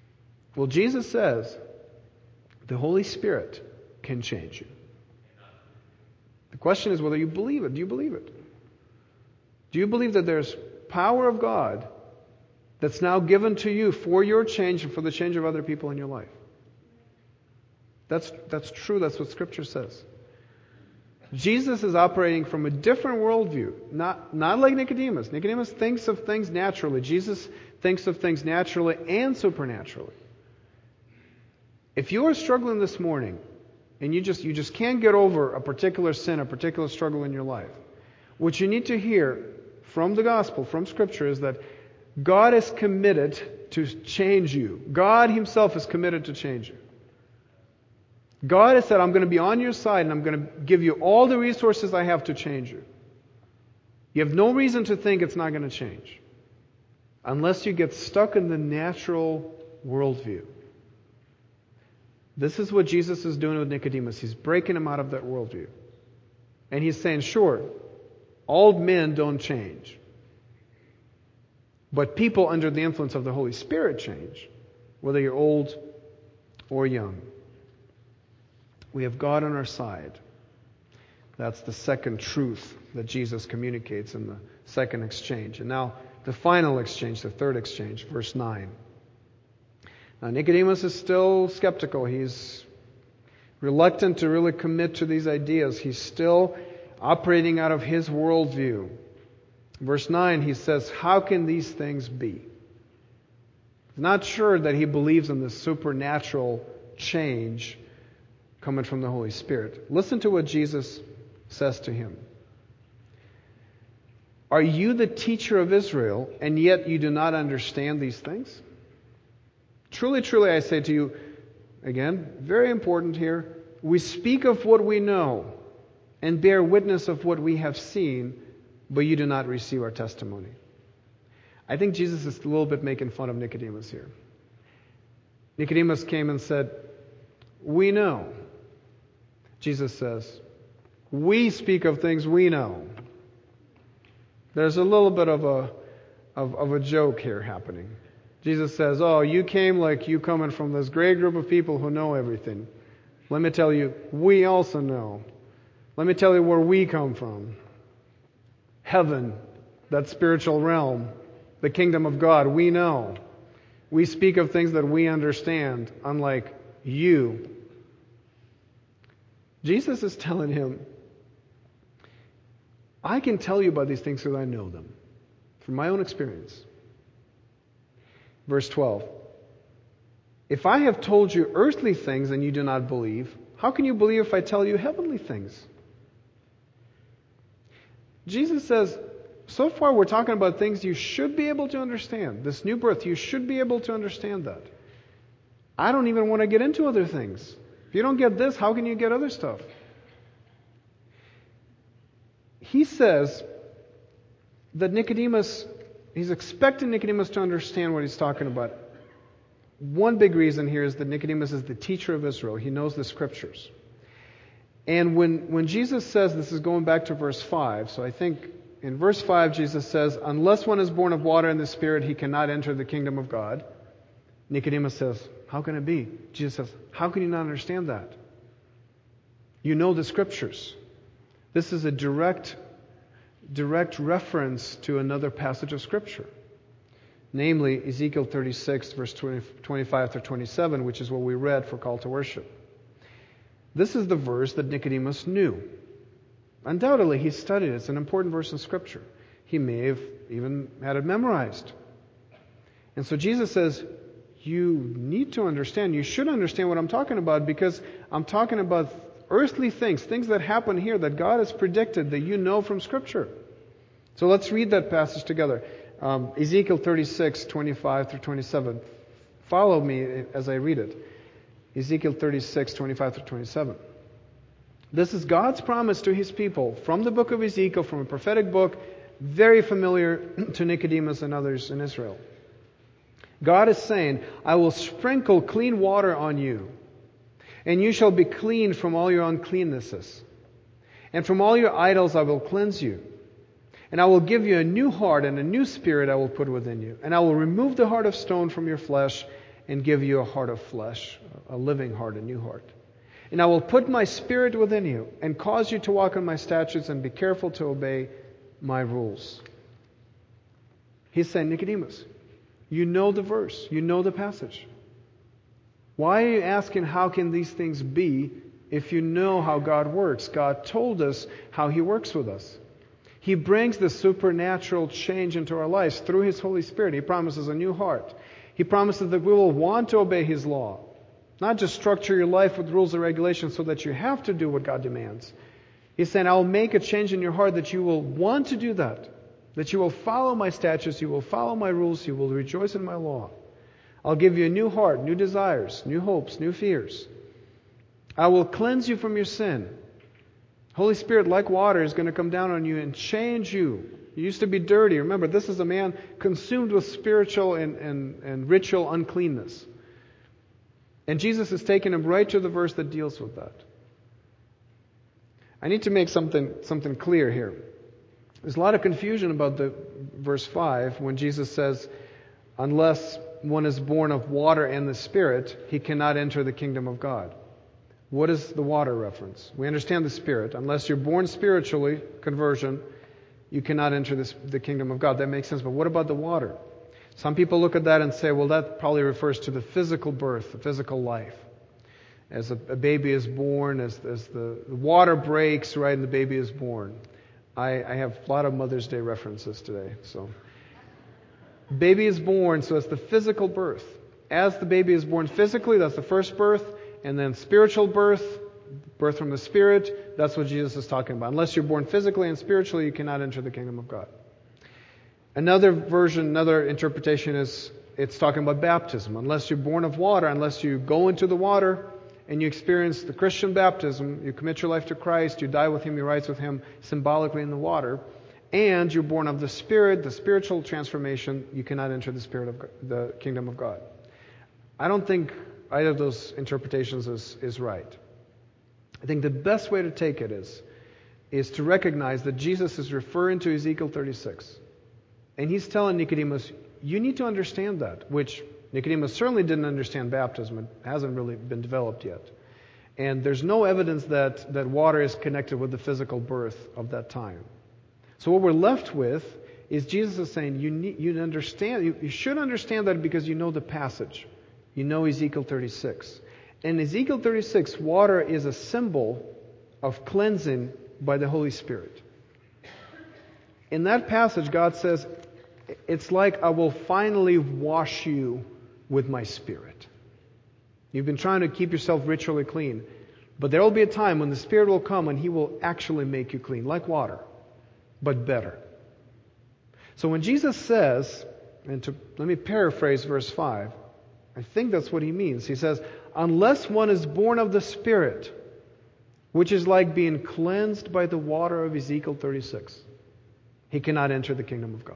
Well, Jesus says the Holy Spirit can change you. The question is whether you believe it. Do you believe it? Do you believe that there's power of God that's now given to you for your change and for the change of other people in your life? That's true. That's what Scripture says. Jesus is operating from a different worldview, not like Nicodemus. Nicodemus thinks of things naturally. Jesus thinks of things naturally and supernaturally. If you are struggling this morning and you just can't get over a particular sin, a particular struggle in your life, what you need to hear from the gospel, from Scripture, is that God is committed to change you. God Himself is committed to change you. God has said, I'm going to be on your side and I'm going to give you all the resources I have to change you. You have no reason to think it's not going to change unless you get stuck in the natural worldview. This is what Jesus is doing with Nicodemus. He's breaking him out of that worldview. And He's saying, sure, old men don't change. But people under the influence of the Holy Spirit change, whether you're old or young. We have God on our side. That's the second truth that Jesus communicates in the second exchange. And now the final exchange, the third exchange, verse 9. Now Nicodemus is still skeptical. He's reluctant to really commit to these ideas. He's still operating out of his worldview. Verse 9, he says, how can these things be? He's not sure that he believes in this supernatural change coming from the Holy Spirit. Listen to what Jesus says to him. Are you the teacher of Israel, and yet you do not understand these things? Truly, truly, I say to you, again, very important here, we speak of what we know and bear witness of what we have seen, but you do not receive our testimony. I think Jesus is a little bit making fun of Nicodemus here. Nicodemus came and said, we know. Jesus says, we speak of things we know. There's a little bit of a joke here happening. Jesus says, oh, you came like you coming from this great group of people who know everything. Let me tell you, we also know. Let me tell you where we come from. Heaven, that spiritual realm, the kingdom of God, we know. We speak of things that we understand, unlike you. Jesus is telling him, I can tell you about these things because I know them from my own experience. Verse 12. If I have told you earthly things and you do not believe, how can you believe if I tell you heavenly things? Jesus says, so far we're talking about things you should be able to understand. This new birth, you should be able to understand that. I don't even want to get into other things. If you don't get this, how can you get other stuff? He says that Nicodemus, he's expecting Nicodemus to understand what he's talking about. One big reason here is that Nicodemus is the teacher of Israel. He knows the Scriptures. And when Jesus says, this is going back to verse 5, so I think in verse 5 Jesus says, unless one is born of water and the Spirit, he cannot enter the kingdom of God. Nicodemus says, how can it be? Jesus says, how can you not understand that? You know the Scriptures. This is a direct reference to another passage of Scripture. Namely, Ezekiel 36, verse 25 through 27, which is what we read for call to worship. This is the verse that Nicodemus knew. Undoubtedly, he studied it. It's an important verse in Scripture. He may have even had it memorized. And so Jesus says, you need to understand, you should understand what I'm talking about, because I'm talking about earthly things that happen here that God has predicted that you know from Scripture. So let's read that passage together. Ezekiel 36, 25 through 27. Follow me as I read it. Ezekiel 36, 25 through 27. This is God's promise to His people from the book of Ezekiel, from a prophetic book, very familiar to Nicodemus and others in Israel. God is saying, I will sprinkle clean water on you, and you shall be clean from all your uncleannesses. And from all your idols I will cleanse you. And I will give you a new heart, and a new spirit I will put within you. And I will remove the heart of stone from your flesh, and give you a heart of flesh, a living heart, a new heart. And I will put my Spirit within you and cause you to walk in my statutes and be careful to obey my rules. He's saying, Nicodemus, you know the verse, you know the passage. Why are you asking how can these things be if you know how God works? God told us how He works with us. He brings the supernatural change into our lives through His Holy Spirit. He promises a new heart. He promises that we will want to obey His law. Not just structure your life with rules and regulations so that you have to do what God demands. He's saying, I'll make a change in your heart that you will want to do that. That you will follow my statutes, you will follow my rules, you will rejoice in my law. I'll give you a new heart, new desires, new hopes, new fears. I will cleanse you from your sin. Holy Spirit, like water, is going to come down on you and change you. You used to be dirty. Remember, this is a man consumed with spiritual and ritual uncleanness. And Jesus is taking him right to the verse that deals with that. I need to make something clear here. There's a lot of confusion about the verse 5 when Jesus says, unless one is born of water and the Spirit, he cannot enter the kingdom of God. What is the water reference? We understand the Spirit. Unless you're born spiritually, conversion, you cannot enter the kingdom of God. That makes sense. But what about the water? Some people look at that and say, well, that probably refers to the physical birth, the physical life. As a baby is born, as the water breaks, right, and the baby is born. I have a lot of Mother's Day references today. So, baby is born, so it's the physical birth. As the baby is born physically, that's the first birth, and then spiritual birth, birth from the Spirit, that's what Jesus is talking about. Unless you're born physically and spiritually, you cannot enter the kingdom of God. Another version, another interpretation is it's talking about baptism. Unless you're born of water, unless you go into the water and you experience the Christian baptism, you commit your life to Christ, you die with Him, you rise with Him symbolically in the water, and you're born of the Spirit, the spiritual transformation, you cannot enter the kingdom of God. I don't think either of those interpretations is right. I think the best way to take it is to recognize that Jesus is referring to Ezekiel 36. And He's telling Nicodemus, you need to understand that, which Nicodemus certainly didn't understand baptism. It hasn't really been developed yet. And there's no evidence that water is connected with the physical birth of that time. So what we're left with is Jesus is saying, you should understand that because you know the passage. You know Ezekiel 36. In Ezekiel 36, water is a symbol of cleansing by the Holy Spirit. In that passage, God says, it's like I will finally wash you with my Spirit. You've been trying to keep yourself ritually clean. But there will be a time when the Spirit will come and He will actually make you clean, like water, but better. So when Jesus says, let me paraphrase verse 5, I think that's what He means. He says, unless one is born of the Spirit, which is like being cleansed by the water of Ezekiel 36, he cannot enter the kingdom of God.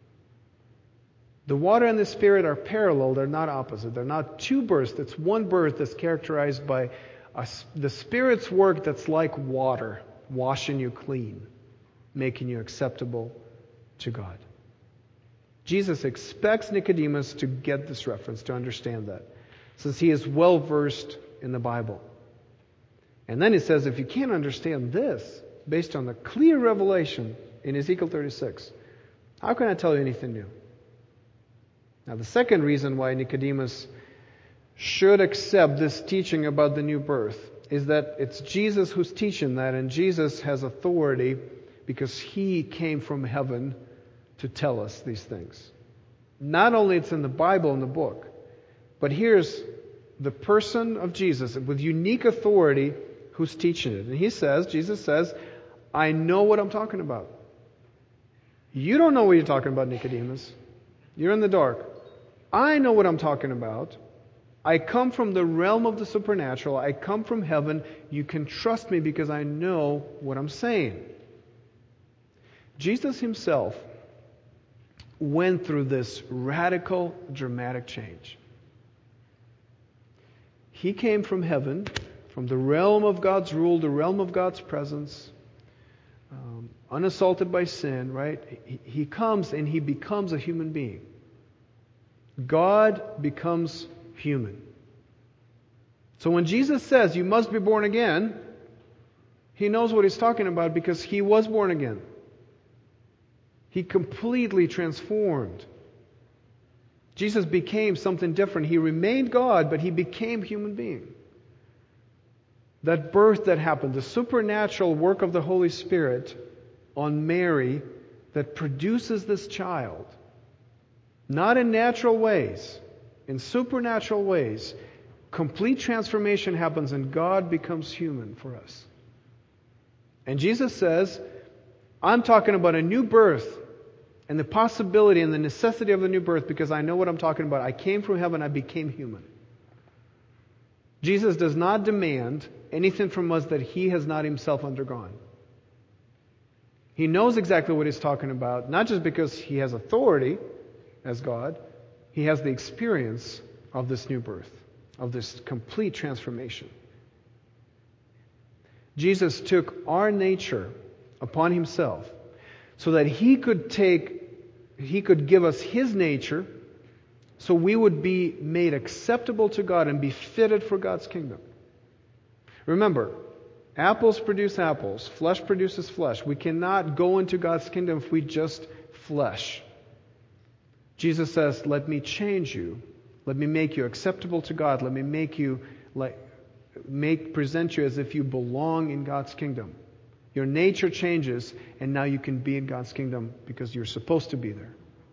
The water and the Spirit are parallel. They're not opposite. They're not two births. It's one birth that's characterized by the Spirit's work that's like water, washing you clean, making you acceptable to God. Jesus expects Nicodemus to get this reference, to understand that, since he is well versed in the Bible. And then He says, if you can't understand this, based on the clear revelation in Ezekiel 36, how can I tell you anything new? Now, the second reason why Nicodemus should accept this teaching about the new birth is that it's Jesus who's teaching that, and Jesus has authority because He came from heaven to tell us these things. Not only it's in the Bible, in the book, but here's the person of Jesus with unique authority who's teaching it. And Jesus says, I know what I'm talking about. You don't know what you're talking about, Nicodemus. You're in the dark. I know what I'm talking about. I come from the realm of the supernatural. I come from heaven. You can trust me because I know what I'm saying. Jesus Himself went through this radical, dramatic change. He came from heaven, from the realm of God's rule, the realm of God's presence, unassaulted by sin, right? He comes and He becomes a human being. God becomes human. So when Jesus says you must be born again, he knows what he's talking about because he was born again. He completely transformed. Jesus became something different. He remained God, but he became human being. That birth that happened, the supernatural work of the Holy Spirit on Mary that produces this child, not in natural ways, in supernatural ways, complete transformation happens and God becomes human for us. And Jesus says, I'm talking about a new birth and the possibility and the necessity of the new birth because I know what I'm talking about. I came from heaven, I became human. Jesus does not demand anything from us that he has not himself undergone. He knows exactly what he's talking about, not just because he has authority as God, he has the experience of this new birth, of this complete transformation. Jesus took our nature upon himself so that he could give us his nature so we would be made acceptable to God and be fitted for God's kingdom. Remember, apples produce apples, flesh produces flesh. We cannot go into God's kingdom if we just flesh. Jesus says, let me change you. Let me make you acceptable to God. Let me make you present you as if you belong in God's kingdom. Your nature changes, and now you can be in God's kingdom because you're supposed to be there.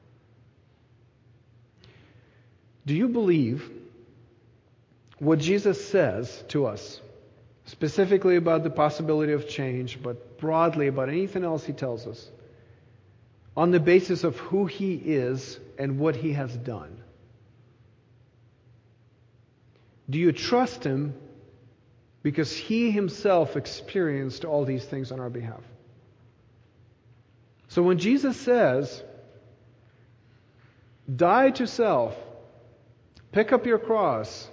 Do you believe what Jesus says to us, specifically about the possibility of change, but broadly about anything else he tells us, on the basis of who he is and what he has done? Do you trust him because he himself experienced all these things on our behalf? So when Jesus says, die to self, pick up your cross,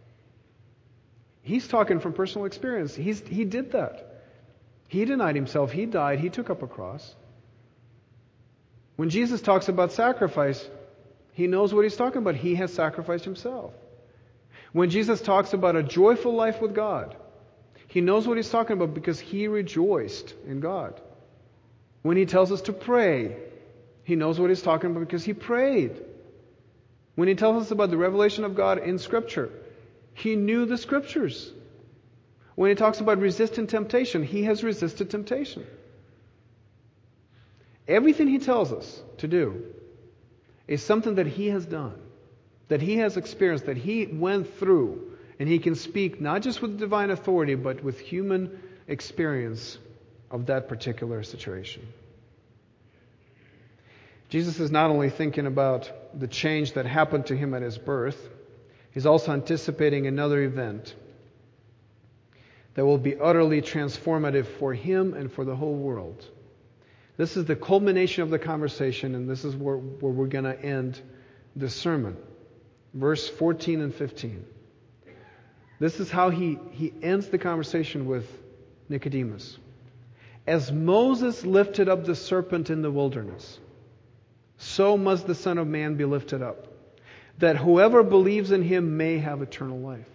he's talking from personal experience. He did that. He denied himself. He died. He took up a cross. When Jesus talks about sacrifice, he knows what he's talking about. He has sacrificed himself. When Jesus talks about a joyful life with God, he knows what he's talking about because he rejoiced in God. When he tells us to pray, he knows what he's talking about because he prayed. When he tells us about the revelation of God in Scripture, he knew the Scriptures. When he talks about resisting temptation, he has resisted temptation. Everything he tells us to do is something that he has done, that he has experienced, that he went through, and he can speak not just with divine authority, but with human experience of that particular situation. Jesus is not only thinking about the change that happened to him at his birth, he's also anticipating another event that will be utterly transformative for him and for the whole world. This is the culmination of the conversation, and this is where we're going to end this sermon. Verse 14 and 15. This is how he ends the conversation with Nicodemus. As Moses lifted up the serpent in the wilderness, so must the Son of Man be lifted up, that whoever believes in him may have eternal life.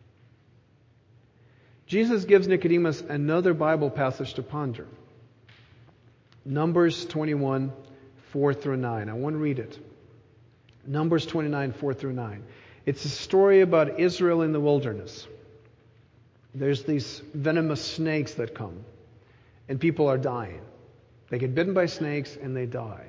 Jesus gives Nicodemus another Bible passage to ponder. Numbers 21, 4 through 9. I want to read it. Numbers 29, 4 through 9. It's a story about Israel in the wilderness. There's these venomous snakes that come, and people are dying. They get bitten by snakes and they die.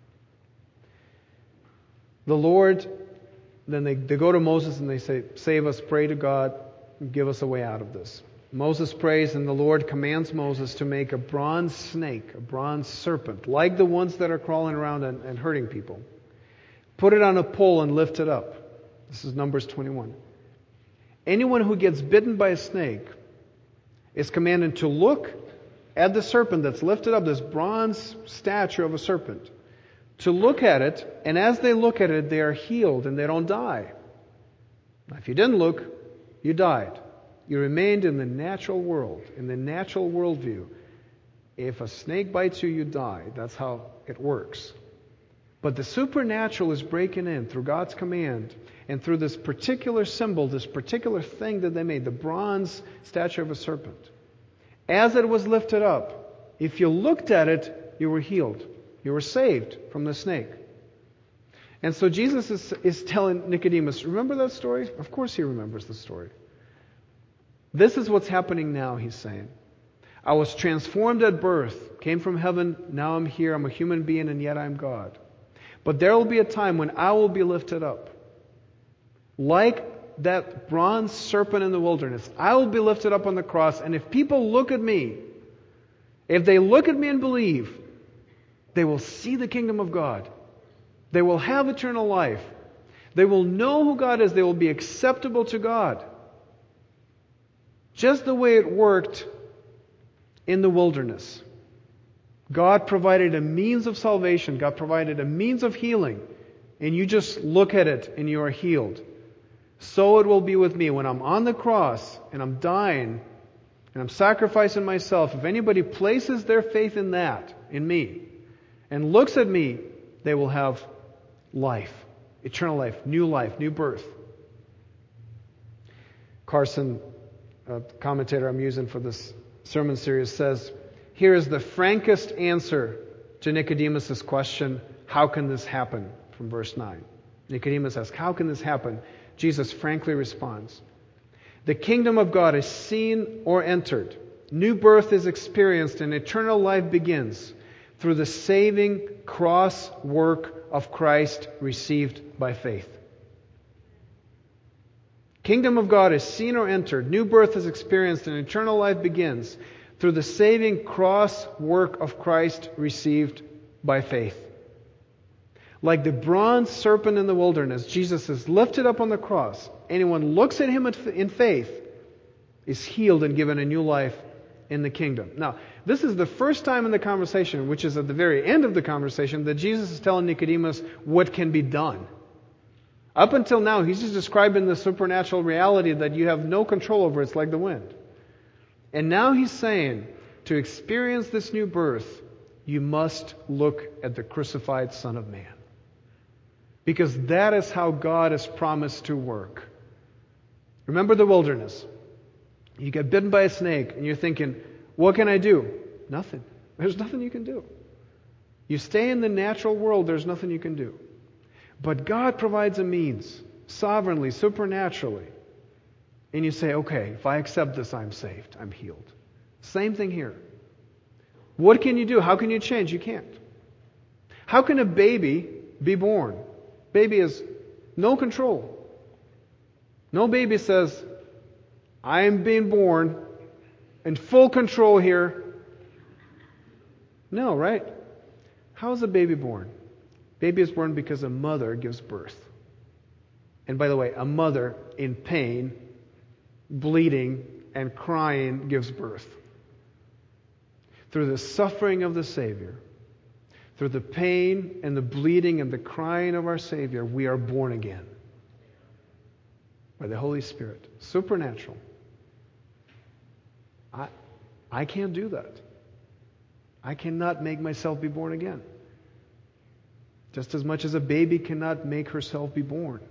The Lord, then they go to Moses and they say, save us, pray to God, give us a way out of this. Moses prays, and the Lord commands Moses to make a bronze snake, a bronze serpent, like the ones that are crawling around and hurting people. Put it on a pole and lift it up. This is Numbers 21. Anyone who gets bitten by a snake is commanded to look at the serpent that's lifted up, this bronze statue of a serpent, to look at it, and as they look at it, they are healed and they don't die. Now, if you didn't look, you died. You remained in the natural world, in the natural worldview. If a snake bites you, you die. That's how it works. But the supernatural is breaking in through God's command and through this particular symbol, this particular thing that they made, the bronze statue of a serpent. As it was lifted up, if you looked at it, you were healed. You were saved from the snake. And so Jesus is telling Nicodemus, remember that story? Of course he remembers the story. This is what's happening now, he's saying. I was transformed at birth, came from heaven, now I'm here, I'm a human being, and yet I'm God. But there will be a time when I will be lifted up. Like that bronze serpent in the wilderness, I will be lifted up on the cross, and if people look at me, if they look at me and believe, they will see the kingdom of God. They will have eternal life. They will know who God is. They will be acceptable to God. Just the way it worked in the wilderness. God provided a means of salvation. God provided a means of healing. And you just look at it and you are healed. So it will be with me when I'm on the cross and I'm dying and I'm sacrificing myself. If anybody places their faith in that, in me, and looks at me, they will have life, eternal life, new birth. Carson, a commentator I'm using for this sermon series, says, here is the frankest answer to Nicodemus' question, how can this happen? From verse 9. Nicodemus asks, how can this happen? Jesus frankly responds, the kingdom of God is seen or entered. New birth is experienced and eternal life begins through the saving cross work of Christ received by faith. Kingdom of God is seen or entered. New birth is experienced and eternal life begins through the saving cross work of Christ received by faith. Like the bronze serpent in the wilderness, Jesus is lifted up on the cross. Anyone looks at him in faith is healed and given a new life in the kingdom. Now, this is the first time in the conversation, which is at the very end of the conversation, that Jesus is telling Nicodemus what can be done. Up until now, he's just describing the supernatural reality that you have no control over. It's like the wind. And now he's saying, to experience this new birth, you must look at the crucified Son of Man. Because that is how God has promised to work. Remember the wilderness. You get bitten by a snake and you're thinking, what can I do? Nothing. There's nothing you can do. You stay in the natural world, there's nothing you can do. But God provides a means, sovereignly, supernaturally. And you say, okay, if I accept this, I'm saved, I'm healed. Same thing here. What can you do? How can you change? You can't. How can a baby be born? Baby has no control. No baby says, I am being born in full control here. No, right? How is a baby born? Baby is born because a mother gives birth. And by the way, a mother in pain, bleeding, and crying gives birth. Through the suffering of the Savior, through the pain and the bleeding and the crying of our Savior, we are born again. By the Holy Spirit. Supernatural. I can't do that. I cannot make myself be born again. Just as much as a baby cannot make herself be born.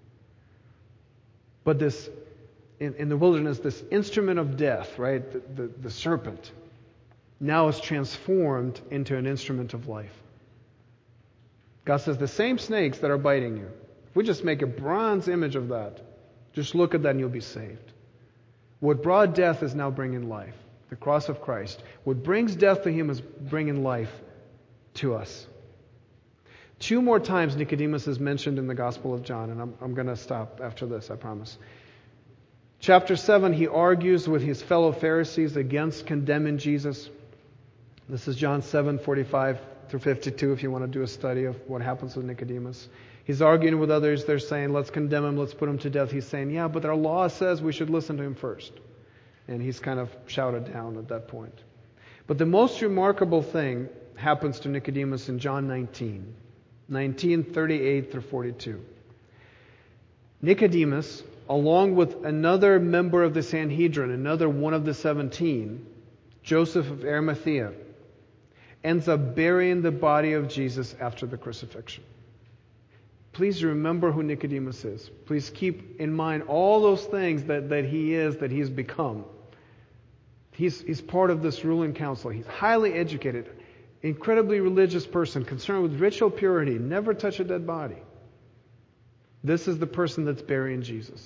But this, in the wilderness, this instrument of death, right, the serpent, now is transformed into an instrument of life. God says the same snakes that are biting you, if we just make a bronze image of that, just look at that and you'll be saved. What brought death is now bringing life. The cross of Christ. What brings death to him is bringing life to us. 2 more times Nicodemus is mentioned in the Gospel of John, and I'm going to stop after this, I promise. Chapter 7, he argues with his fellow Pharisees against condemning Jesus. This is John 7:45 through 52, if you want to do a study of what happens with Nicodemus. He's arguing with others. They're saying, let's condemn him, let's put him to death. He's saying, yeah, but our law says we should listen to him first. And he's kind of shouted down at that point. But the most remarkable thing happens to Nicodemus in John 19:38 through 42. Nicodemus, along with another member of the Sanhedrin, another one of the 17, Joseph of Arimathea, ends up burying the body of Jesus after the crucifixion. Please remember who Nicodemus is. Please keep in mind all those things that he is, that he's become. He's part of this ruling council. He's highly educated, incredibly religious person, concerned with ritual purity, never touch a dead body. This is the person that's burying Jesus.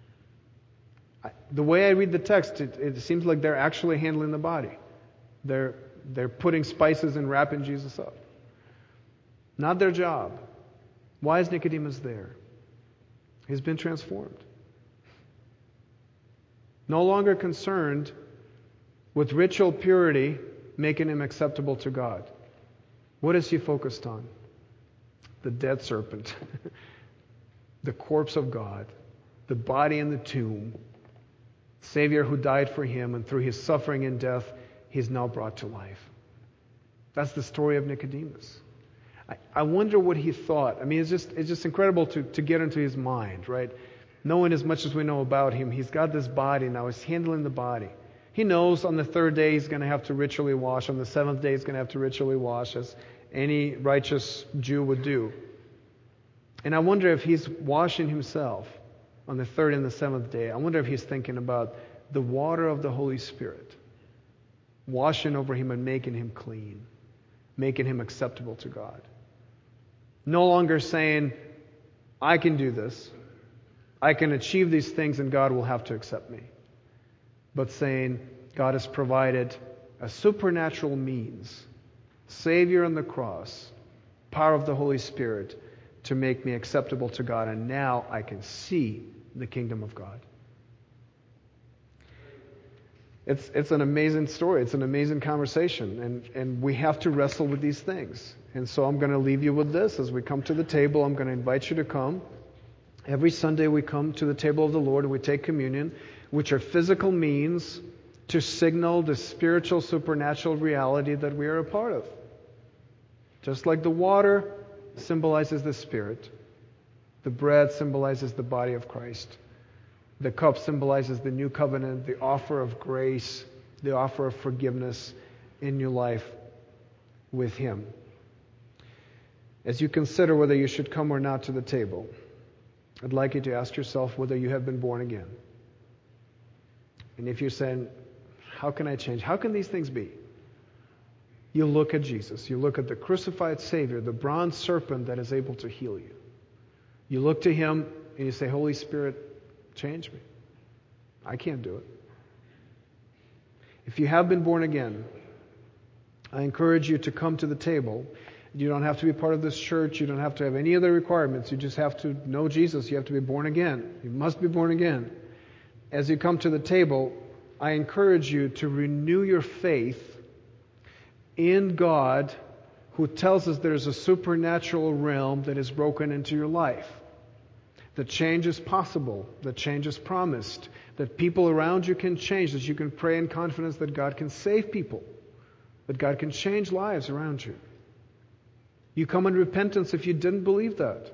The way I read the text, it seems like they're actually handling the body. They're putting spices and wrapping Jesus up. Not their job. Why is Nicodemus there? He's been transformed. No longer concerned with ritual purity making him acceptable to God. What is he focused on? The dead serpent, the corpse of God, the body in the tomb, Savior who died for him, and through his suffering and death, he's now brought to life. That's the story of Nicodemus. I wonder what he thought. I mean, it's just incredible to get into his mind, right? Knowing as much as we know about him, he's got this body now. He's handling the body. He knows on the third day he's going to have to ritually wash. On the seventh day he's going to have to ritually wash, as any righteous Jew would do. And I wonder if he's washing himself on the third and the seventh day. I wonder if he's thinking about the water of the Holy Spirit washing over him and making him clean, making him acceptable to God. No longer saying, I can do this, I can achieve these things, and God will have to accept me. But saying, God has provided a supernatural means, Savior on the cross, power of the Holy Spirit, to make me acceptable to God, and now I can see the kingdom of God. It's an amazing story. It's an amazing conversation, and we have to wrestle with these things. And so I'm going to leave you with this. As we come to the table, I'm going to invite you to come. Every Sunday we come to the table of the Lord and we take communion, which are physical means to signal the spiritual, supernatural reality that we are a part of. Just like the water symbolizes the Spirit, the bread symbolizes the body of Christ. The cup symbolizes the new covenant, the offer of grace, the offer of forgiveness in your life with Him. As you consider whether you should come or not to the table, I'd like you to ask yourself whether you have been born again. And if you're saying, how can I change? How can these things be? You look at Jesus. You look at the crucified Savior, the bronze serpent that is able to heal you. You look to Him and you say, Holy Spirit, change me. I can't do it. If you have been born again, I encourage you to come to the table. You don't have to be part of this church. You don't have to have any other requirements. You just have to know Jesus. You have to be born again. You must be born again. As you come to the table, I encourage you to renew your faith in God, who tells us there's a supernatural realm that is broken into your life. That change is possible, that change is promised, that people around you can change, that you can pray in confidence that God can save people, that God can change lives around you. You come in repentance if you didn't believe that.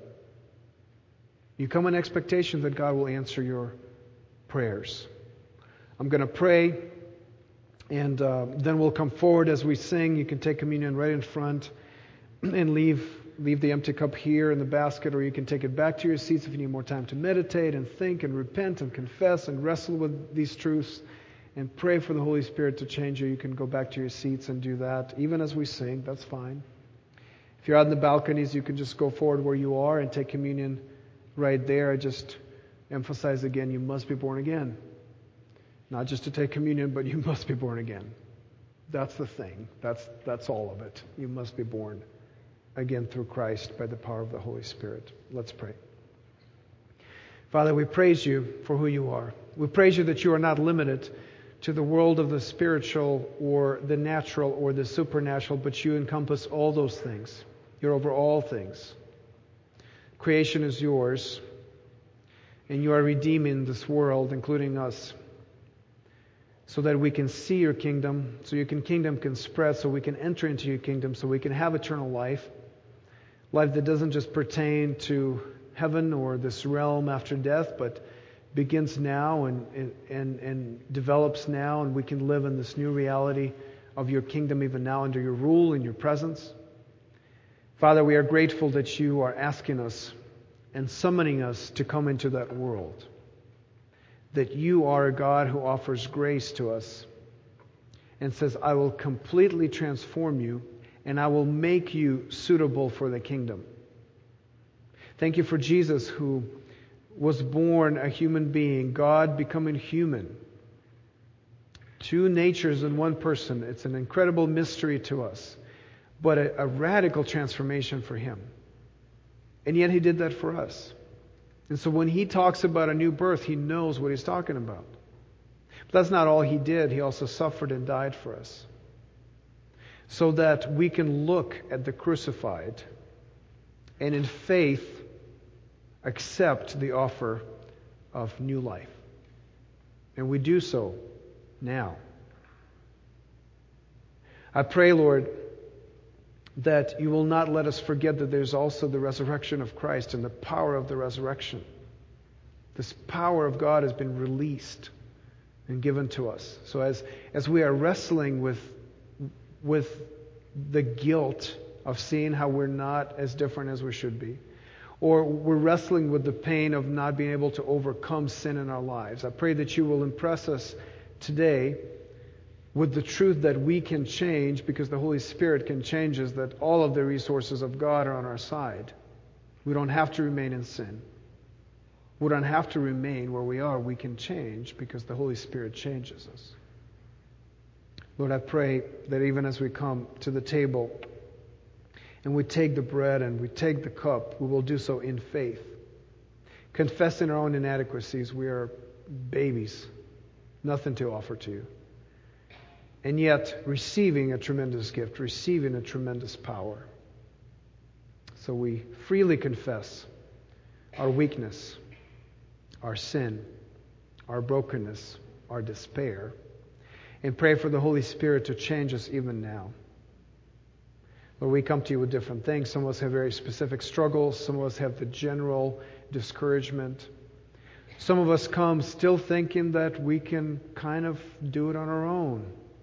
You come in expectation that God will answer your prayers. I'm going to pray, and then we'll come forward as we sing. You can take communion right in front and leave the empty cup here in the basket, or you can take it back to your seats if you need more time to meditate and think and repent and confess and wrestle with these truths and pray for the Holy Spirit to change you. You can go back to your seats and do that, even as we sing. That's fine. If you're out in the balconies, you can just go forward where you are and take communion right there. I just emphasize again, you must be born again. Not just to take communion, but you must be born again. That's the thing. That's all of it. You must be born again through Christ by the power of the Holy Spirit. Let's pray. Father, we praise you for who you are. We praise you that you are not limited to the world of the spiritual or the natural or the supernatural, but you encompass all those things. You're over all things. Creation is yours, and you are redeeming this world, including us, so that we can see your kingdom, so your kingdom can spread, so we can enter into your kingdom, so we can have eternal life. Life that doesn't just pertain to heaven or this realm after death, but begins now and develops now, and we can live in this new reality of your kingdom even now, under your rule and your presence. Father, we are grateful that you are asking us and summoning us to come into that world. That you are a God who offers grace to us and says, I will completely transform you and I will make you suitable for the kingdom. Thank you for Jesus, who was born a human being, God becoming human. Two natures in one person. It's an incredible mystery to us, but a radical transformation for him. And yet he did that for us. And so when he talks about a new birth, he knows what he's talking about. But that's not all he did. He also suffered and died for us, so that we can look at the crucified and in faith accept the offer of new life. And we do so now. I pray, Lord, that you will not let us forget that there's also the resurrection of Christ and the power of the resurrection. This power of God has been released and given to us. So as we are wrestling with the guilt of seeing how we're not as different as we should be, or we're wrestling with the pain of not being able to overcome sin in our lives, I pray that you will impress us today with the truth that we can change, because the Holy Spirit can change us, that all of the resources of God are on our side. We don't have to remain in sin. We don't have to remain where we are. We can change because the Holy Spirit changes us. Lord, I pray that even as we come to the table and we take the bread and we take the cup, we will do so in faith, confessing our own inadequacies. We are babies, nothing to offer to you. And yet receiving a tremendous gift, receiving a tremendous power. So we freely confess our weakness, our sin, our brokenness, our despair, and pray for the Holy Spirit to change us even now. Lord, we come to you with different things. Some of us have very specific struggles. Some of us have the general discouragement. Some of us come still thinking that we can kind of do it on our own.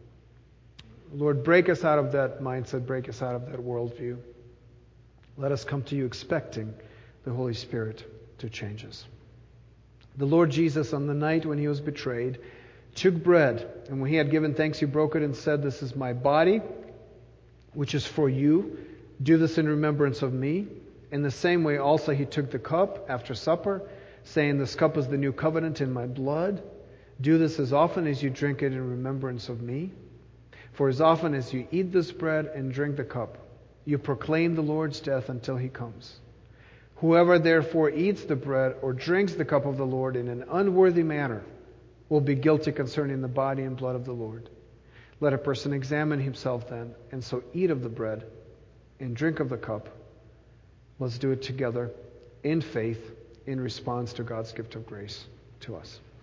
Lord, break us out of that mindset, break us out of that worldview. Let us come to you expecting the Holy Spirit to change us. The Lord Jesus, on the night when he was betrayed, took bread, and when he had given thanks, he broke it and said, "This is my body, which is for you. Do this in remembrance of me." In the same way also he took the cup after supper, saying, "This cup is the new covenant in my blood. Do this as often as you drink it in remembrance of me. For as often as you eat this bread and drink the cup, you proclaim the Lord's death until he comes. Whoever therefore eats the bread or drinks the cup of the Lord in an unworthy manner will be guilty concerning the body and blood of the Lord. Let a person examine himself then, and so eat of the bread and drink of the cup. Let's do it together in faith, in response to God's gift of grace to us."